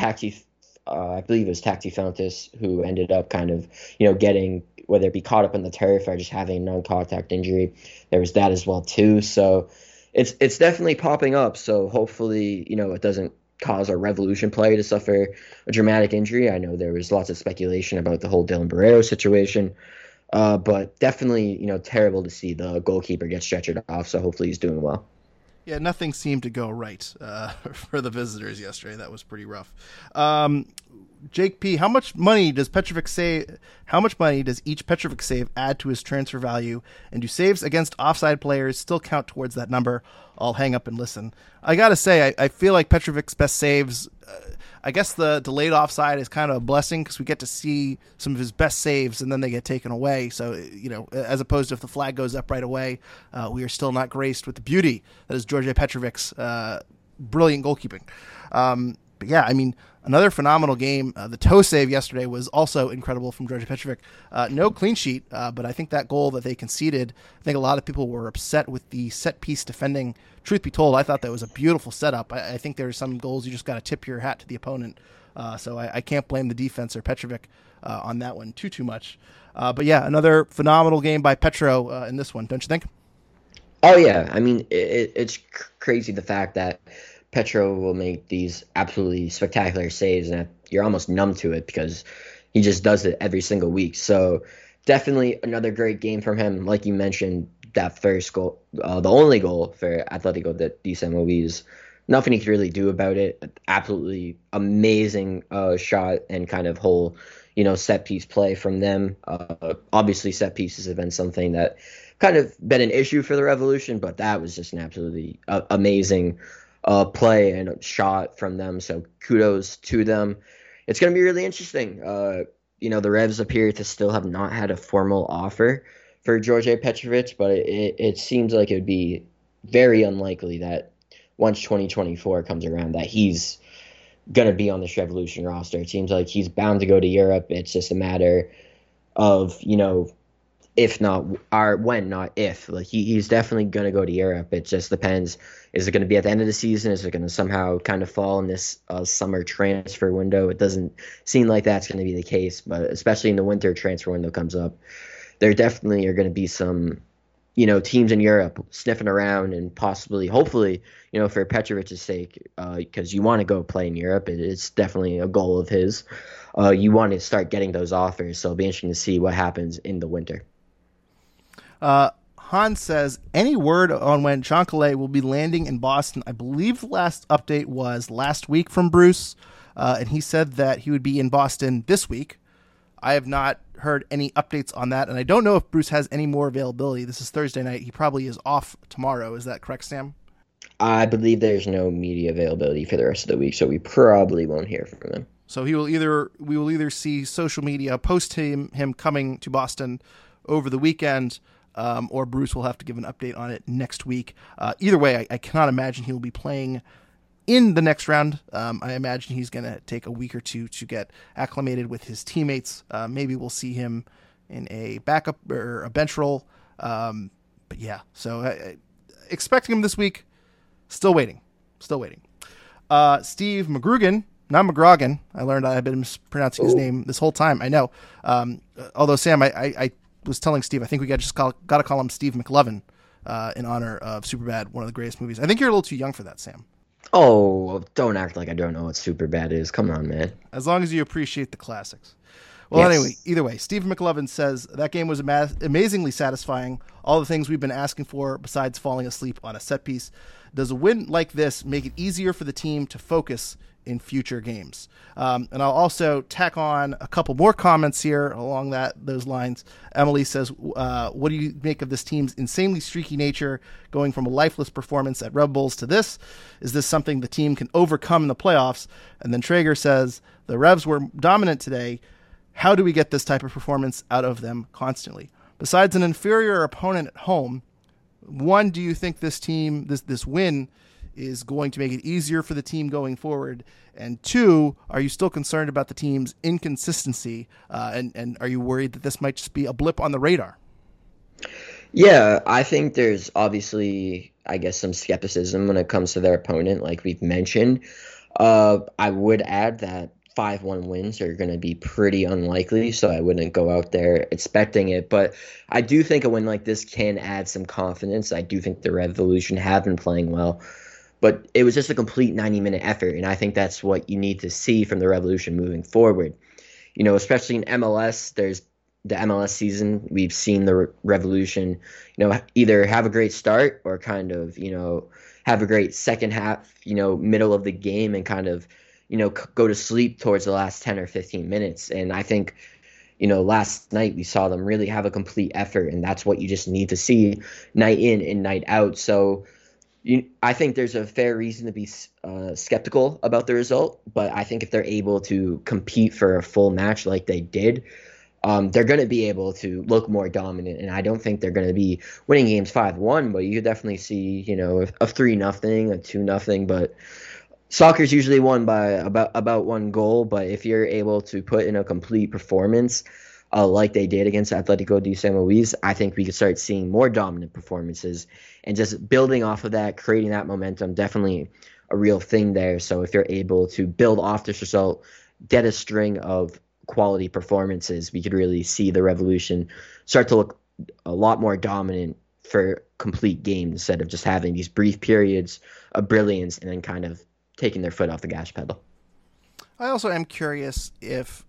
Speaker 5: I believe it was Taxi Fountas who ended up kind of, getting, whether it be caught up in the turf or just having a non-contact injury. There was that as well, too. So it's definitely popping up. So hopefully, it doesn't cause a Revolution player to suffer a dramatic injury. I know there was lots of speculation about the whole Dylan Barrero situation. But definitely, terrible to see the goalkeeper get stretchered off. So hopefully he's doing well.
Speaker 4: Yeah, nothing seemed to go right for the visitors yesterday. That was pretty rough. Jake P., how much money does Petrovic save? How much money does each Petrovic save add to his transfer value? And do saves against offside players still count towards that number? I'll hang up and listen. I gotta say, I feel like Petrovic's best saves. I guess the delayed offside is kind of a blessing because we get to see some of his best saves and then they get taken away. So, as opposed to if the flag goes up right away, we are still not graced with the beauty that is George Petrovic's brilliant goalkeeping. But yeah, I mean, another phenomenal game. The toe save yesterday was also incredible from George Petrovic. No clean sheet, but I think that goal that they conceded, I think a lot of people were upset with the set piece defending. Truth be told, I thought that was a beautiful setup. I think there are some goals you just got to tip your hat to the opponent. So I can't blame the defense or Petrovic on that one too much. But yeah, another phenomenal game by Petro in this one, don't you think?
Speaker 5: Oh, yeah. I mean, it's crazy the fact that Petro will make these absolutely spectacular saves, and you're almost numb to it because he just does it every single week. So definitely another great game from him. Like you mentioned, that first goal, the only goal for Atletico de San Luis, nothing he could really do about it. Absolutely amazing shot and kind of whole, set piece play from them. Obviously, set pieces have been something that kind of been an issue for the Revolution, but that was just an absolutely amazing play and a shot from them. So kudos to them. It's going to be really interesting. the Revs appear to still have not had a formal offer for Djordje Petrovic, but it seems like it would be very unlikely that once 2024 comes around that he's going to be on this Revolution roster. It seems like he's bound to go to Europe. It's just a matter of, if not, or when, not if. Like he's definitely going to go to Europe. It just depends. Is it going to be at the end of the season? Is it going to somehow kind of fall in this summer transfer window? It doesn't seem like that's going to be the case, but especially in the winter transfer window comes up, there definitely are going to be some, teams in Europe sniffing around and possibly, hopefully, for Petrovic's sake, because you want to go play in Europe. It's definitely a goal of his. You want to start getting those offers, so it'll be interesting to see what happens in the winter.
Speaker 4: Hans says, any word on when Jean Calais will be landing in Boston? I believe the last update was last week from Bruce, and he said that he would be in Boston this week. I have not heard any updates on that, and I don't know if Bruce has any more availability. This is Thursday night. He probably is off tomorrow. Is that correct, Sam?
Speaker 5: I believe there's no media availability for the rest of the week, so we probably won't hear from him.
Speaker 4: So we will either see social media post him coming to Boston over the weekend, or Bruce will have to give an update on it next week. Either way, I cannot imagine he will be playing in the next round. I imagine he's going to take a week or two to get acclimated with his teammates. Maybe we'll see him in a backup or a bench role. But yeah, so expecting him this week. Still waiting. Steve McGrugan, not McGrogan. I learned I've been mispronouncing his name this whole time. I know. Although, Sam, I was telling Steve, I think we got to call him Steve McLovin in honor of Superbad, one of the greatest movies. I think you're a little too young for that, Sam.
Speaker 5: Oh, don't act like I don't know what Superbad is. Come on, man.
Speaker 4: As long as you appreciate the classics. Well, yes. Anyway, either way, Steve McLovin says that game was amazingly satisfying. All the things we've been asking for besides falling asleep on a set piece. Does a win like this make it easier for the team to focus in future games? And I'll also tack on a couple more comments here along those lines. Emily says, what do you make of this team's insanely streaky nature going from a lifeless performance at Red Bulls to this? Is this something the team can overcome in the playoffs? And then Traeger says, the Revs were dominant today. How do we get this type of performance out of them constantly? Besides an inferior opponent at home, one, do you think this team, this win is going to make it easier for the team going forward? And two, are you still concerned about the team's inconsistency? And are you worried that this might just be a blip on the radar?
Speaker 5: Yeah, I think there's obviously, I guess, some skepticism when it comes to their opponent, like we've mentioned. I would add that 5-1 wins are going to be pretty unlikely, so I wouldn't go out there expecting it. But I do think a win like this can add some confidence. I do think the Revolution have been playing well, but it was just a complete 90-minute effort, and I think that's what you need to see from the Revolution moving forward. Especially in MLS, there's the MLS season. We've seen the Revolution, either have a great start or kind of, have a great second half, middle of the game and kind of, go to sleep towards the last 10 or 15 minutes. And I think, last night we saw them really have a complete effort, and that's what you just need to see night in and night out. So I think there's a fair reason to be skeptical about the result, but I think if they're able to compete for a full match like they did, they're going to be able to look more dominant. And I don't think they're going to be winning games 5-1, but you could definitely see, a 3-0, a 2-0, but soccer's usually won by about one goal, but if you're able to put in a complete performance like they did against Atletico de San Luis, I think we could start seeing more dominant performances and just building off of that, creating that momentum, definitely a real thing there. So if you're able to build off this result, get a string of quality performances, we could really see the Revolution start to look a lot more dominant for complete games instead of just having these brief periods of brilliance and then kind of taking their foot off the gas pedal.
Speaker 4: I also am curious if,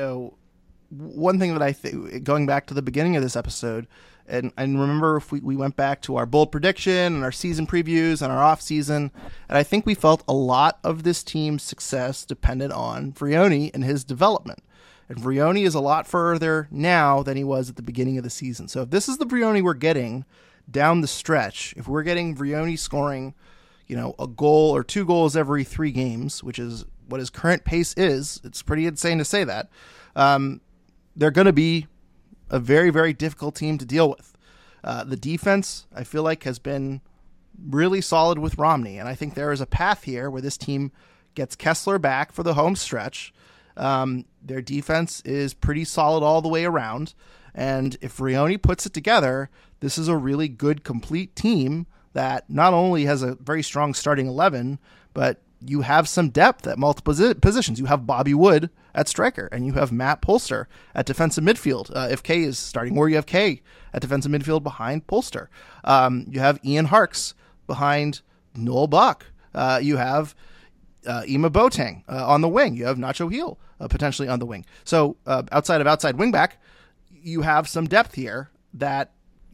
Speaker 4: one thing that I think, going back to the beginning of this episode, and remember if we went back to our bold prediction and our season previews and our off season, and I think we felt a lot of this team's success depended on Vrioni and his development. And Vrioni is a lot further now than he was at the beginning of the season. So if this is the Vrioni we're getting down the stretch, if we're getting Vrioni scoring a goal or 2 goals every 3 games, which is what his current pace is. It's pretty insane to say that. they're going to be a very, very difficult team to deal with. The defense, I feel like, has been really solid with Romney, and I think there is a path here where this team gets Kessler back for the home stretch. Their defense is pretty solid all the way around, and if Vrioni puts it together, this is a really good, complete team that not only has a very strong starting 11, but you have some depth at multiple positions. You have Bobby Wood at striker, and you have Matt Polster at defensive midfield if Kay is starting, or you have Kay at defensive midfield behind Polster. You have Ian Harkes behind Noel Buck. You have Ima Boateng on the wing. You have Nacho Heel potentially on the wing. So outside of outside wingback, you have some depth here that,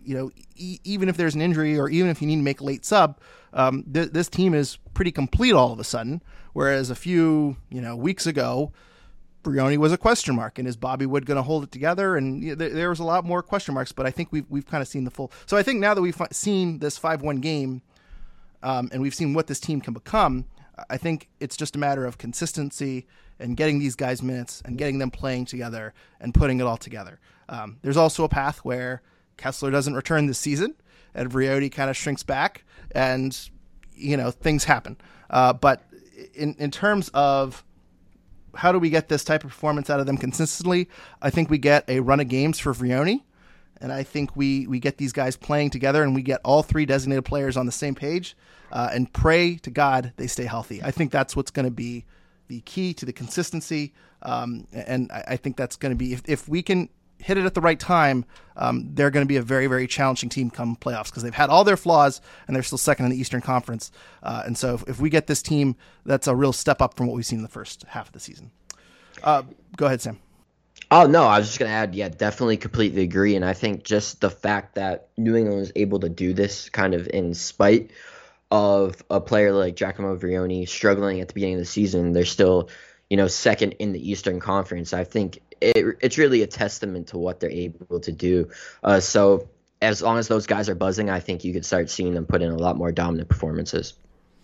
Speaker 4: even if there's an injury or even if you need to make a late sub, this team is pretty complete all of a sudden. Whereas a few weeks ago, Vrioni was a question mark, and is Bobby Wood going to hold it together? And there was a lot more question marks, but I think we've kind of seen the full. So I think now that we've seen this 5-1 game, and we've seen what this team can become, I think it's just a matter of consistency and getting these guys minutes and getting them playing together and putting it all together. There's also a path where Kessler doesn't return this season and Vrioni kind of shrinks back, and things happen. But in terms of how do we get this type of performance out of them consistently, I think we get a run of games for Vrioni, and I think we get these guys playing together, and we get all three designated players on the same page, and pray to God they stay healthy. I think that's what's going to be the key to the consistency, and I think that's going to be, if we can hit it at the right time, they're going to be a very, very challenging team come playoffs, because they've had all their flaws and they're still second in the Eastern Conference. And so if we get this team, that's a real step up from what we've seen in the first half of the season. Go ahead, Sam.
Speaker 5: Oh, no, I was just going to add, definitely completely agree. And I think just the fact that New England was able to do this kind of in spite of a player like Giacomo Vrioni struggling at the beginning of the season, they're still, second in the Eastern Conference. I think it's really a testament to what they're able to do. So as long as those guys are buzzing, I think you could start seeing them put in a lot more dominant performances.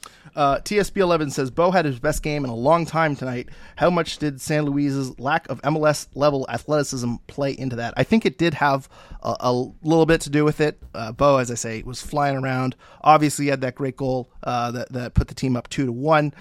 Speaker 4: TSB11 says, Bo had his best game in a long time tonight. How much did San Luis's lack of MLS level athleticism play into that? I think it did have a little bit to do with it. Bo, as I say, was flying around. Obviously, he had that great goal that put the team up 2-1.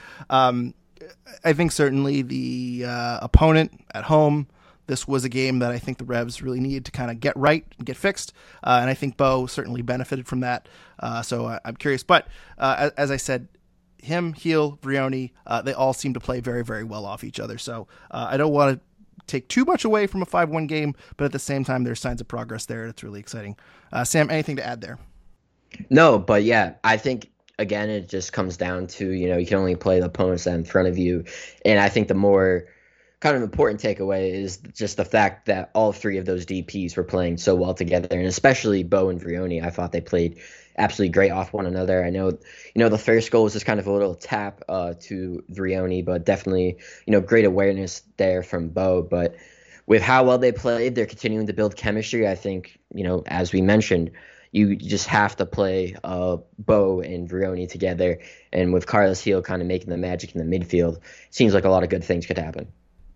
Speaker 4: I think certainly the opponent at home, this was a game that I think the Revs really needed to kind of get right and get fixed. And I think Bo certainly benefited from that. So I'm curious. But as I said, him, Heel, Vrioni, they all seem to play very, very well off each other. So I don't want to take too much away from a 5-1 game, but at the same time, there's signs of progress there. It's really exciting. Sam, anything to add there?
Speaker 5: No, but I think, again, it just comes down to, you can only play the opponents that are in front of you. And I think the more kind of important takeaway is just the fact that all three of those DPs were playing so well together, and especially Bo and Vrioni. I thought they played absolutely great off one another. I know, the first goal was just kind of a little tap to Vrioni, but definitely, great awareness there from Bo. But with how well they played, they're continuing to build chemistry. I think, as we mentioned, you just have to play Bo and Vrioni together. And with Carlos Heel kind of making the magic in the midfield, it seems like a lot of good things could happen.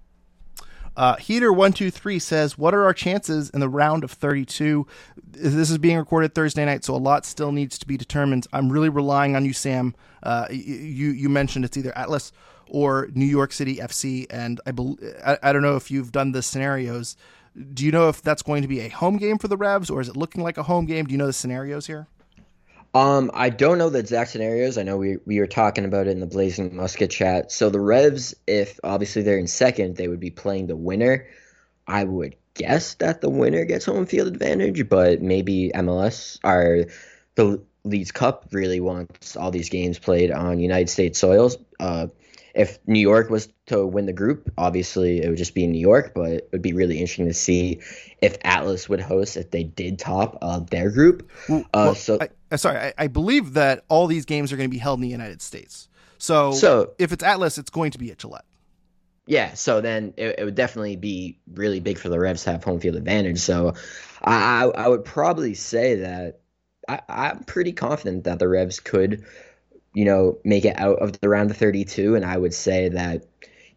Speaker 4: Heater123 says, what are our chances in the round of 32? This is being recorded Thursday night, so a lot still needs to be determined. I'm really relying on you, Sam. You mentioned it's either Atlas or New York City FC, and I don't know if you've done the scenarios. Do you know if that's going to be a home game for the Revs, or is it looking like a home game? Do you know the scenarios here?
Speaker 5: I don't know the exact scenarios. I know we were talking about it in the Blazing Musket chat. So the Revs, if obviously they're in second, they would be playing the winner. I would guess that the winner gets home field advantage, but maybe MLS or the Leeds Cup really wants all these games played on United States soils. If New York was to win the group, obviously it would just be in New York, but it would be really interesting to see if Atlas would host if they did top their group.
Speaker 4: I believe that all these games are going to be held in the United States. So if it's Atlas, it's going to be at Gillette.
Speaker 5: Yeah, so then it would definitely be really big for the Revs to have home field advantage. So I would probably say that I'm pretty confident that the Revs could, make it out of the round of 32. And I would say that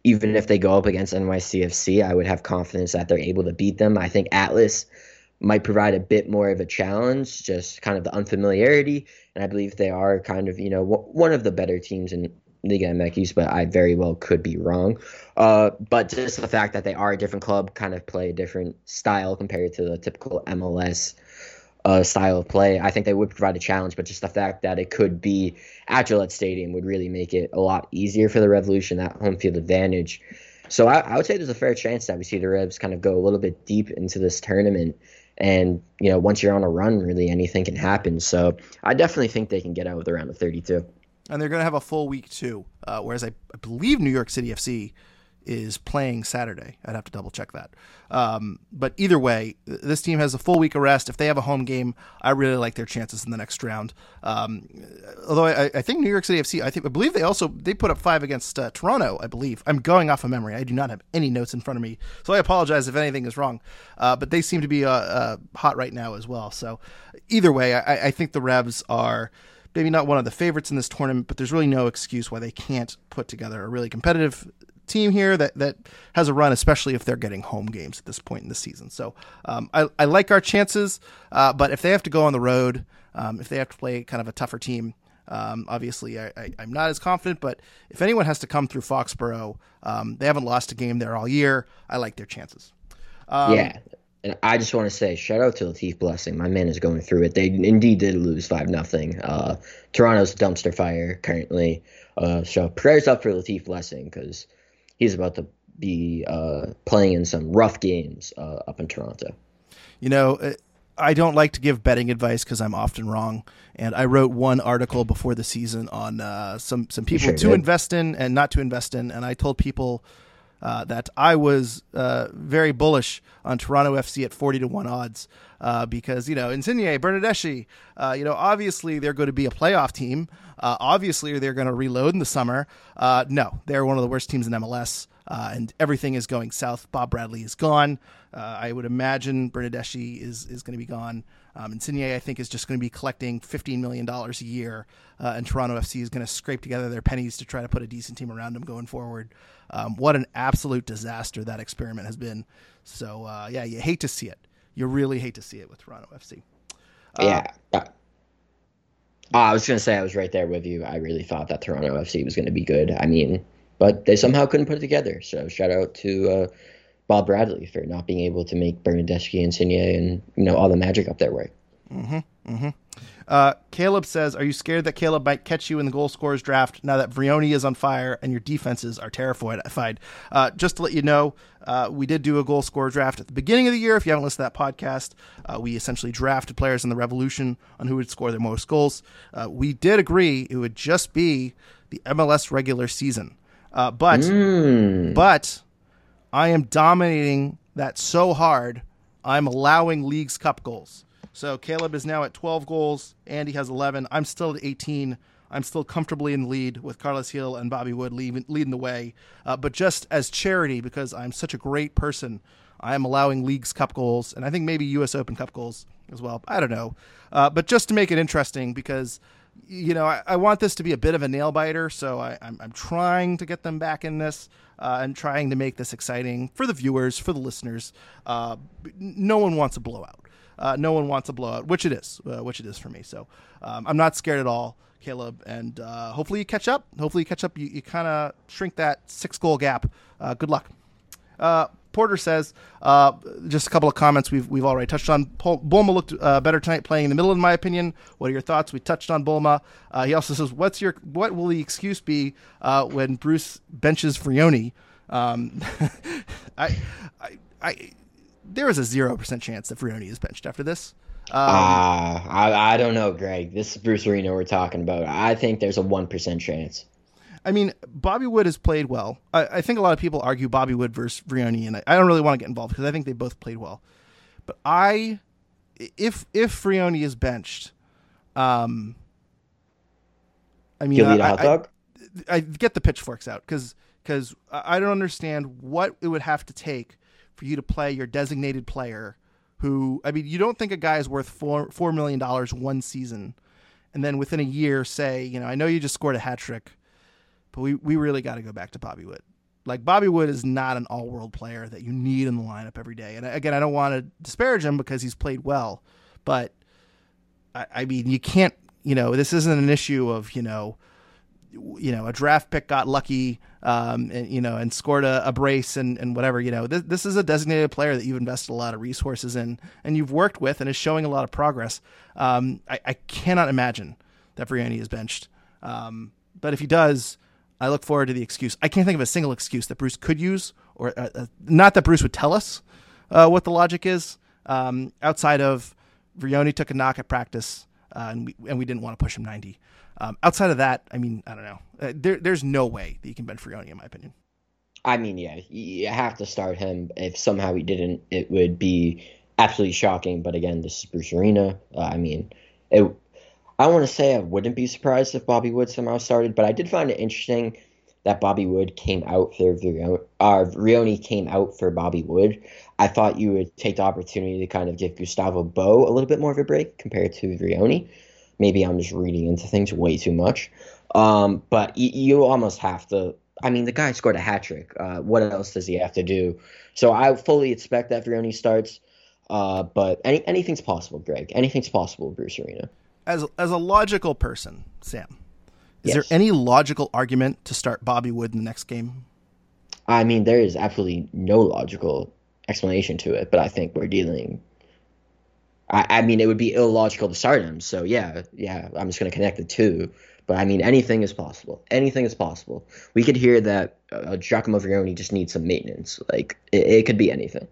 Speaker 5: even if they go up against NYCFC, I would have confidence that they're able to beat them. I think Atlas might provide a bit more of a challenge, just kind of the unfamiliarity. And I believe they are kind of, one of the better teams in Liga MX, but I very well could be wrong. But just the fact that they are a different club, kind of play a different style compared to the typical MLS style of play, I think they would provide a challenge. But just the fact that it could be at Gillette Stadium would really make it a lot easier for the Revolution, that home field advantage. So I would say there's a fair chance that we see the Revs kind of go a little bit deep into this tournament. And, once you're on a run, really anything can happen. So I definitely think they can get out with around the 32.
Speaker 4: And they're going to have a full week too, whereas I believe New York City FC is playing Saturday. I'd have to double check that. But either way, this team has a full week of rest. If they have a home game, I really like their chances in the next round. Although I think New York City FC, I believe they put up 5 against Toronto, I believe. I'm going off of memory. I do not have any notes in front of me, so I apologize if anything is wrong. But they seem to be hot right now as well. So either way, I think the Revs are maybe not one of the favorites in this tournament, but there's really no excuse why they can't put together a really competitive team here that has a run, especially if they're getting home games at this point in the season. So I like our chances, but if they have to go on the road, if they have to play kind of a tougher team, obviously I'm not as confident, but if anyone has to come through Foxborough, they haven't lost a game there all year. I like their chances.
Speaker 5: Yeah. And I just want to say, shout out to Latif Blessing. My man is going through it. They indeed did lose 5-0. Toronto's dumpster fire currently. So prayers up for Latif Blessing, because he's about to be playing in some rough games up in Toronto.
Speaker 4: I don't like to give betting advice because I'm often wrong. And I wrote one article before the season on some people to invest in and not to invest in. And I told people that I was very bullish on Toronto FC at 40-1 odds because, Insigne, Bernardeschi, obviously they're going to be a playoff team. Obviously they're going to reload in the summer. No, they're one of the worst teams in MLS, and everything is going south. Bob Bradley is gone. I would imagine Bernardeschi is going to be gone. Insigne, I think, is just going to be collecting $15 million a year, and Toronto FC is going to scrape together their pennies to try to put a decent team around them going forward. What an absolute disaster that experiment has been. So, you hate to see it. You really hate to see it with Toronto FC.
Speaker 5: I was going to say I was right there with you. I really thought that Toronto FC was going to be good. But they somehow couldn't put it together. So shout out to Bob Bradley for not being able to make Bernardeschi, Insigne, and all the magic up their way.
Speaker 4: Caleb says, are you scared that Caleb might catch you in the goal scorers draft now that Vrioni is on fire and your defenses are terrified? Just to let you know, we did do a goal scorer draft at the beginning of the year. If you haven't listened to that podcast, we essentially drafted players in the Revolution on who would score their most goals. We did agree it would just be the MLS regular season. But I am dominating that so hard, I'm allowing Leagues Cup goals. So Caleb is now at 12 goals. Andy has 11. I'm still at 18. I'm still comfortably in the lead with Carlos Hill and Bobby Wood leading the way. But just as charity, because I'm such a great person, I am allowing Leagues Cup goals, and I think maybe U.S. Open Cup goals as well. I don't know. But just to make it interesting, because I want this to be a bit of a nail biter, so I'm trying to get them back in this and trying to make this exciting for the viewers, for the listeners. No one wants a blowout. No one wants a blowout, which it is for me. So I'm not scared at all, Caleb, and hopefully you catch up. You kind of shrink that 6-goal gap. Good luck. Porter says, just a couple of comments we've already touched on. Bulma looked better tonight playing in the middle, in my opinion. What are your thoughts? We touched on Bulma. He also says, what will the excuse be when Bruce benches Vrioni? There is a 0% chance that Vrioni is benched after this.
Speaker 5: I don't know, Greg. This is Bruce Arena we're talking about. I think there's a 1% chance.
Speaker 4: Bobby Wood has played well. I think a lot of people argue Bobby Wood versus Vrioni, and I don't really want to get involved because I think they both played well. But if Vrioni is benched,
Speaker 5: You'll eat a hot dog?
Speaker 4: I get the pitchforks out because I don't understand what it would have to take for you to play your designated player who, you don't think a guy is worth $4 million one season, and then within a year say, I know you just scored a hat trick, but we really got to go back to Bobby Wood. Like, Bobby Wood is not an all-world player that you need in the lineup every day. And again, I don't want to disparage him because he's played well, but I mean, you can't, this isn't an issue of, a draft pick got lucky, and scored a brace and whatever. This is a designated player that you've invested a lot of resources in and you've worked with and is showing a lot of progress. I cannot imagine that Vrioni is benched. But if he does, I look forward to the excuse. I can't think of a single excuse that Bruce could use, or not that Bruce would tell us what the logic is, outside of Vrioni took a knock at practice, and we didn't want to push him 90. Outside of that, I mean, I don't know. There's no way that you can bench Vrioni, in my opinion. I mean,
Speaker 5: yeah, you have to start him. If somehow he didn't, it would be absolutely shocking. But again, this is Bruce Arena. I want to say I wouldn't be surprised if Bobby Wood somehow started, but I did find it interesting that Bobby Wood came out for Vrioni came out for Bobby Wood. I thought you would take the opportunity to kind of give Gustavo Bo a little bit more of a break compared to Vrioni. Maybe I'm just reading into things way too much. But you almost have to. I mean, the guy scored a hat trick. What else does he have to do? So I fully expect that Vrioni starts. But anything's possible, Greg. Anything's possible, Bruce Arena.
Speaker 4: As a logical person, Sam, is
Speaker 5: Yes.
Speaker 4: there any logical argument to start Bobby Wood in the next game?
Speaker 5: I mean, there is absolutely no logical explanation to it, but I think we're dealing. I mean, it would be illogical to start him. So yeah, I'm just going to connect the two. But I mean, anything is possible. Anything is possible. We could hear that Giacomo Vrioni just needs some maintenance. Like, it could be anything.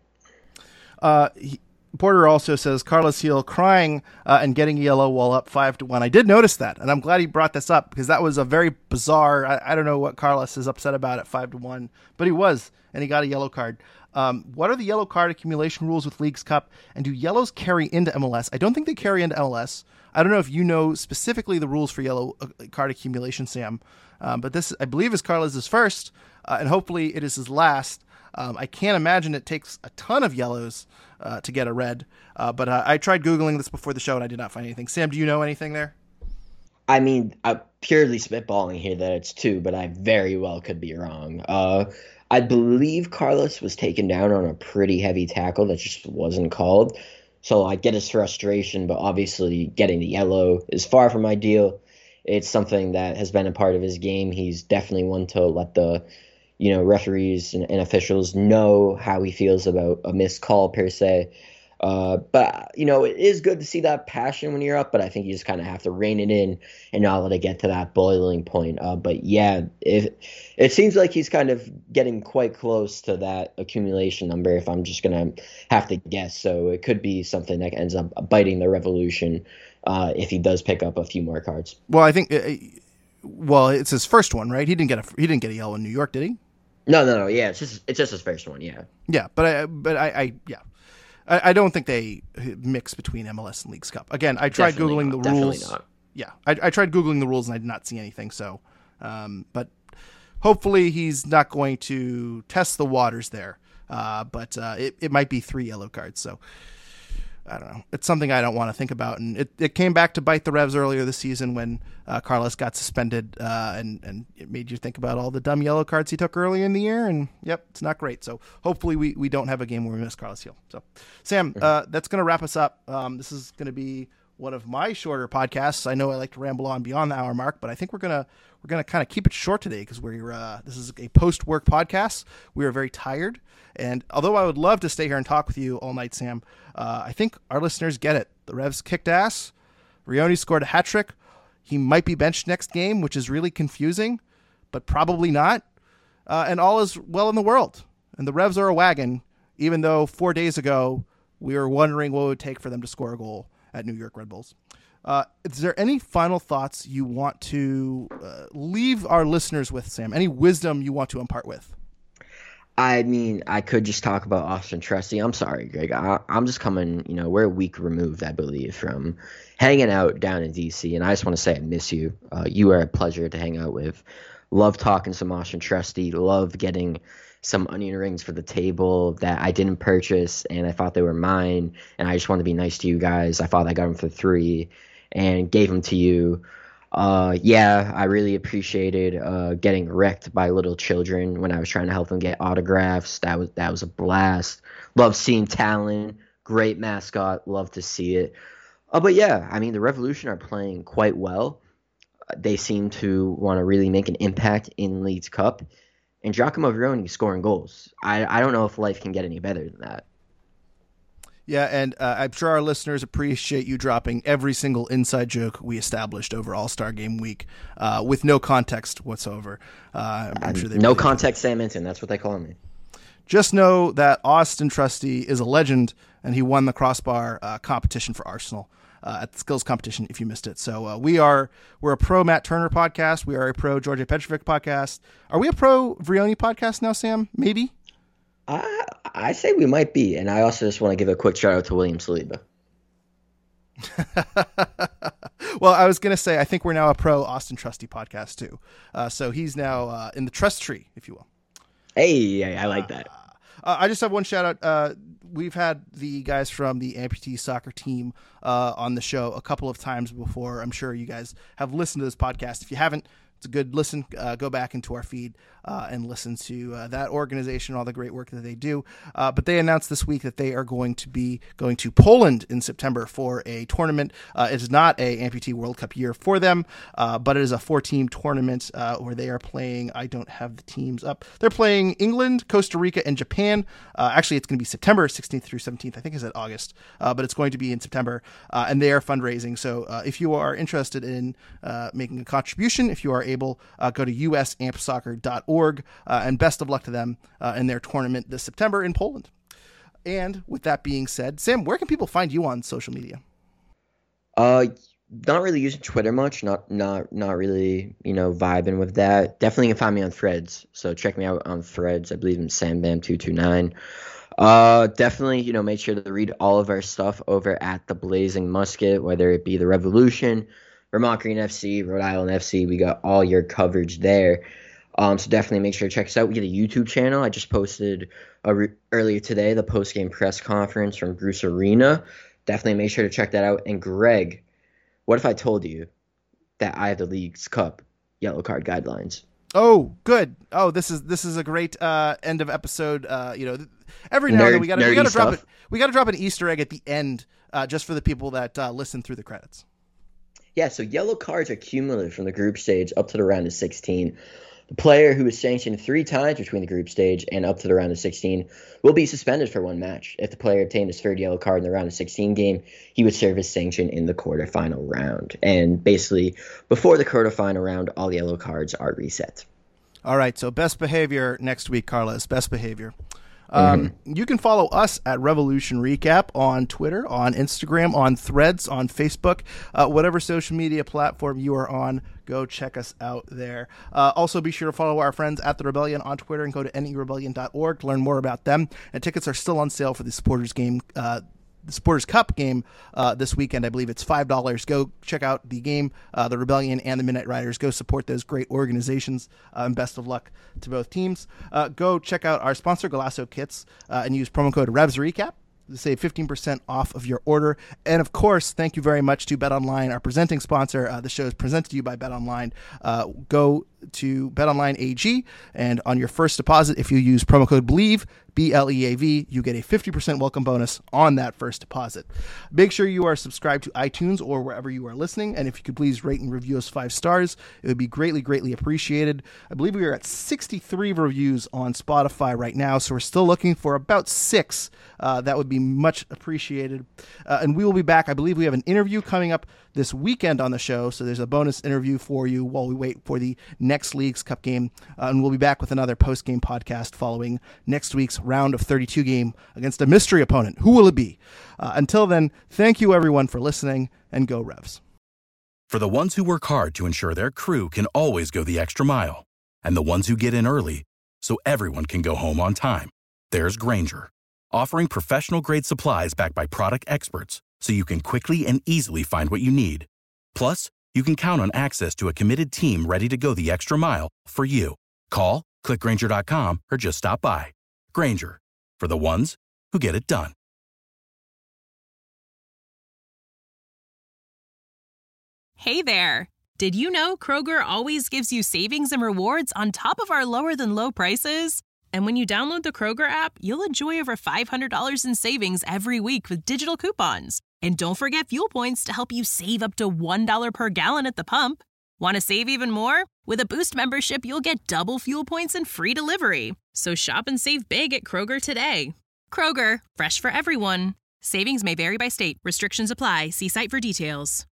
Speaker 4: Porter also says Carlos Gil crying and getting yellow while up 5-1. I did notice that, and I'm glad he brought this up because that was a very bizarre. I don't know what Carlos is upset about at 5-1, but he was, and he got a yellow card. What are the yellow card accumulation rules with Leagues Cup, and do yellows carry into MLS? I don't think they carry into MLS. I don't know if you know specifically the rules for yellow card accumulation, Sam, but this, I believe, is Carlos's first, and hopefully it is his last. I can't imagine it takes a ton of yellows to get a red, but I tried Googling this before the show and I did not find anything. Sam, do you know anything there?
Speaker 5: I mean, I'm purely spitballing here that it's 2, but I very well could be wrong. I believe Carlos was taken down on a pretty heavy tackle that just wasn't called. So I get his frustration, but obviously getting the yellow is far from ideal. It's something that has been a part of his game. He's definitely one to let the referees and officials know how he feels about a missed call per se. But it is good to see that passion when you're up, but I think you just kind of have to rein it in and not let it get to that boiling point. But yeah, it seems like he's kind of getting quite close to that accumulation number, if I'm just going to have to guess. So it could be something that ends up biting the Revolution if he does pick up a few more cards.
Speaker 4: Well, I think, it's his first one, right? He didn't get a yellow in New York, did he?
Speaker 5: No. Yeah, it's just his first one. Yeah.
Speaker 4: Yeah, I don't think they mix between MLS and Leagues Cup. Again, I tried Googling the rules. Definitely not. Yeah, I tried Googling the rules and I did not see anything. So, but hopefully he's not going to test the waters there. But it might be 3 yellow cards. So I don't know. It's something I don't want to think about. And it came back to bite the Revs earlier this season when Carlos got suspended, and it made you think about all the dumb yellow cards he took earlier in the year. And yep, it's not great. So hopefully we don't have a game where we miss Carlos Gil. So Sam, that's going to wrap us up. This is going to be one of my shorter podcasts. I know I like to ramble on beyond the hour mark, but I think we're gonna kind of keep it short today because this is a post-work podcast. We are very tired, and although I would love to stay here and talk with you all night, Sam, I think our listeners get it. The Revs kicked ass. Vrioni scored a hat trick. He might be benched next game, which is really confusing, but probably not. And all is well in the world. And the Revs are a wagon, even though 4 days ago we were wondering what it would take for them to score a goal at New York Red Bulls. Is there any final thoughts you want to leave our listeners with, Sam? Any wisdom you want to impart with?
Speaker 5: I mean, I could just talk about Austin Trusty. I'm sorry, Greg. I'm just coming, we're a week removed, I believe, from hanging out down in D.C., and I just want to say I miss you. You are a pleasure to hang out with. Love talking some Austin Trusty. Love getting some onion rings for the table that I didn't purchase, and I thought they were mine, and I just wanted to be nice to you guys. I thought I got them for $3 and gave them to you. Yeah, I really appreciated getting wrecked by little children when I was trying to help them get autographs. That was a blast. Love seeing Talon, great mascot. Love to see it. But yeah, I mean the Revolution are playing quite well. They seem to want to really make an impact in Leeds Cup, and Giacomo Veroni scoring goals. I don't know if life can get any better than that.
Speaker 4: Yeah, and I'm sure our listeners appreciate you dropping every single inside joke we established over All-Star Game Week with no context whatsoever. I'm sure
Speaker 5: no context, Sam Minton. That's what they call me.
Speaker 4: Just know that Austin Trusty is a legend, and he won the crossbar competition for Arsenal at the skills competition, if you missed it. So we're a pro Matt Turner podcast. We are a pro Georgia Petrovic podcast. Are we a pro Vrioni podcast now, Sam? Maybe?
Speaker 5: I say we might be, and I also just want to give a quick shout out to William Saliba.
Speaker 4: Well, I was going to say, I think we're now a pro Austin Trusty podcast too. So he's now in the trust tree, if you will.
Speaker 5: Hey, I like that.
Speaker 4: I just have one shout out. We've had the guys from the amputee soccer team on the show a couple of times before. I'm sure you guys have listened to this podcast. If you haven't, it's a good listen. Go back into our feed and listen to that organization, all the great work that they do. But they announced this week that they are going to be going to Poland in September for a tournament. It is not a amputee World Cup year for them, but it is a 4-team tournament where they are playing. I don't have the teams up. They're playing England, Costa Rica, and Japan. Actually, it's going to be September 16th through 17th. I think it's at August, but it's going to be in September, and they are fundraising. So if you are interested in making a contribution, if you are able, go to usampsoccer.org, and best of luck to them in their tournament this September in Poland. And with that being said, Sam, where can people find you on social media?
Speaker 5: Not really using Twitter much. Not really, vibing with that. Definitely can find me on Threads. So check me out on Threads. I believe I'm SamBam229. Definitely, make sure to read all of our stuff over at the Blazing Musket, whether it be the Revolution, Vermont Green FC, Rhode Island FC. We got all your coverage there. So definitely make sure to check us out. We get a YouTube channel. I just posted earlier today the post-game press conference from Bruce Arena. Definitely make sure to check that out. And Greg, what if I told you that I have the League's Cup yellow card guidelines?
Speaker 4: Oh, good. Oh, this is a great end of episode. Every now and then we gotta drop it. We gotta drop an Easter egg at the end, just for the people that listen through the credits.
Speaker 5: Yeah. So yellow cards are cumulative from the group stage up to the round of 16. The player who was sanctioned 3 times between the group stage and up to the round of 16 will be suspended for 1 match. If the player obtained his 3rd yellow card in the round of 16 game, he would serve his sanction in the quarterfinal round. And basically, before the quarterfinal round, all yellow cards are reset.
Speaker 4: All right, so best behavior next week, Carlos. Best behavior. You can follow us at Revolution Recap on Twitter, on Instagram, on Threads, on Facebook, whatever social media platform you are on. Go check us out there. Also, be sure to follow our friends at The Rebellion on Twitter and go to nerebellion.org to learn more about them. And tickets are still on sale for the Supporters Cup game this weekend. I believe it's $5. Go check out the game, the Rebellion and the Midnight Riders. Go support those great organizations, and best of luck to both teams. Go check out our sponsor, Golasso Kits, and use promo code RevsRecap to save 15% off of your order. And of course, thank you very much to BetOnline, our presenting sponsor. The show is presented to you by BetOnline. Go to BetOnline AG, and on your first deposit, if you use promo code BLEAV, BLEAV, you get a 50% welcome bonus on that first deposit. Make sure you are subscribed to iTunes or wherever you are listening, and if you could please rate and review us 5 stars, it would be greatly, greatly appreciated. I believe we are at 63 reviews on Spotify right now, so we're still looking for about 6. That would be much appreciated. And we will be back. I believe we have an interview coming up this weekend on the show, so there's a bonus interview for you while we wait for the next League's Cup game, and we'll be back with another post-game podcast following next week's round of 32 game against a mystery opponent. Who will it be? Until then, thank you everyone for listening, and go Revs.
Speaker 1: For the ones who work hard to ensure their crew can always go the extra mile, and the ones who get in early so everyone can go home on time, there's Grainger, offering professional-grade supplies backed by product experts so you can quickly and easily find what you need. Plus, you can count on access to a committed team ready to go the extra mile for you. Call, click Grainger.com, or just stop by. Grainger, for the ones who get it done.
Speaker 2: Hey there. Did you know Kroger always gives you savings and rewards on top of our lower than low prices? And when you download the Kroger app, you'll enjoy over $500 in savings every week with digital coupons. And don't forget fuel points to help you save up to $1 per gallon at the pump. Want to save even more? With a Boost membership, you'll get double fuel points and free delivery. So shop and save big at Kroger today. Kroger, fresh for everyone. Savings may vary by state. Restrictions apply. See site for details.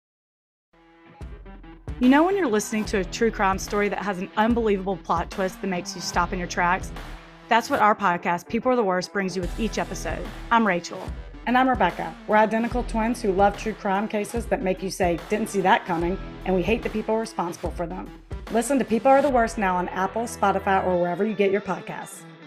Speaker 7: You know when you're listening to a true crime story that has an unbelievable plot twist that makes you stop in your tracks? That's what our podcast, People Are the Worst, brings you with each episode. I'm Rachel.
Speaker 8: And I'm Rebecca. We're identical twins who love true crime cases that make you say, didn't see that coming, and we hate the people responsible for them. Listen to People Are the Worst now on Apple, Spotify, or wherever you get your podcasts.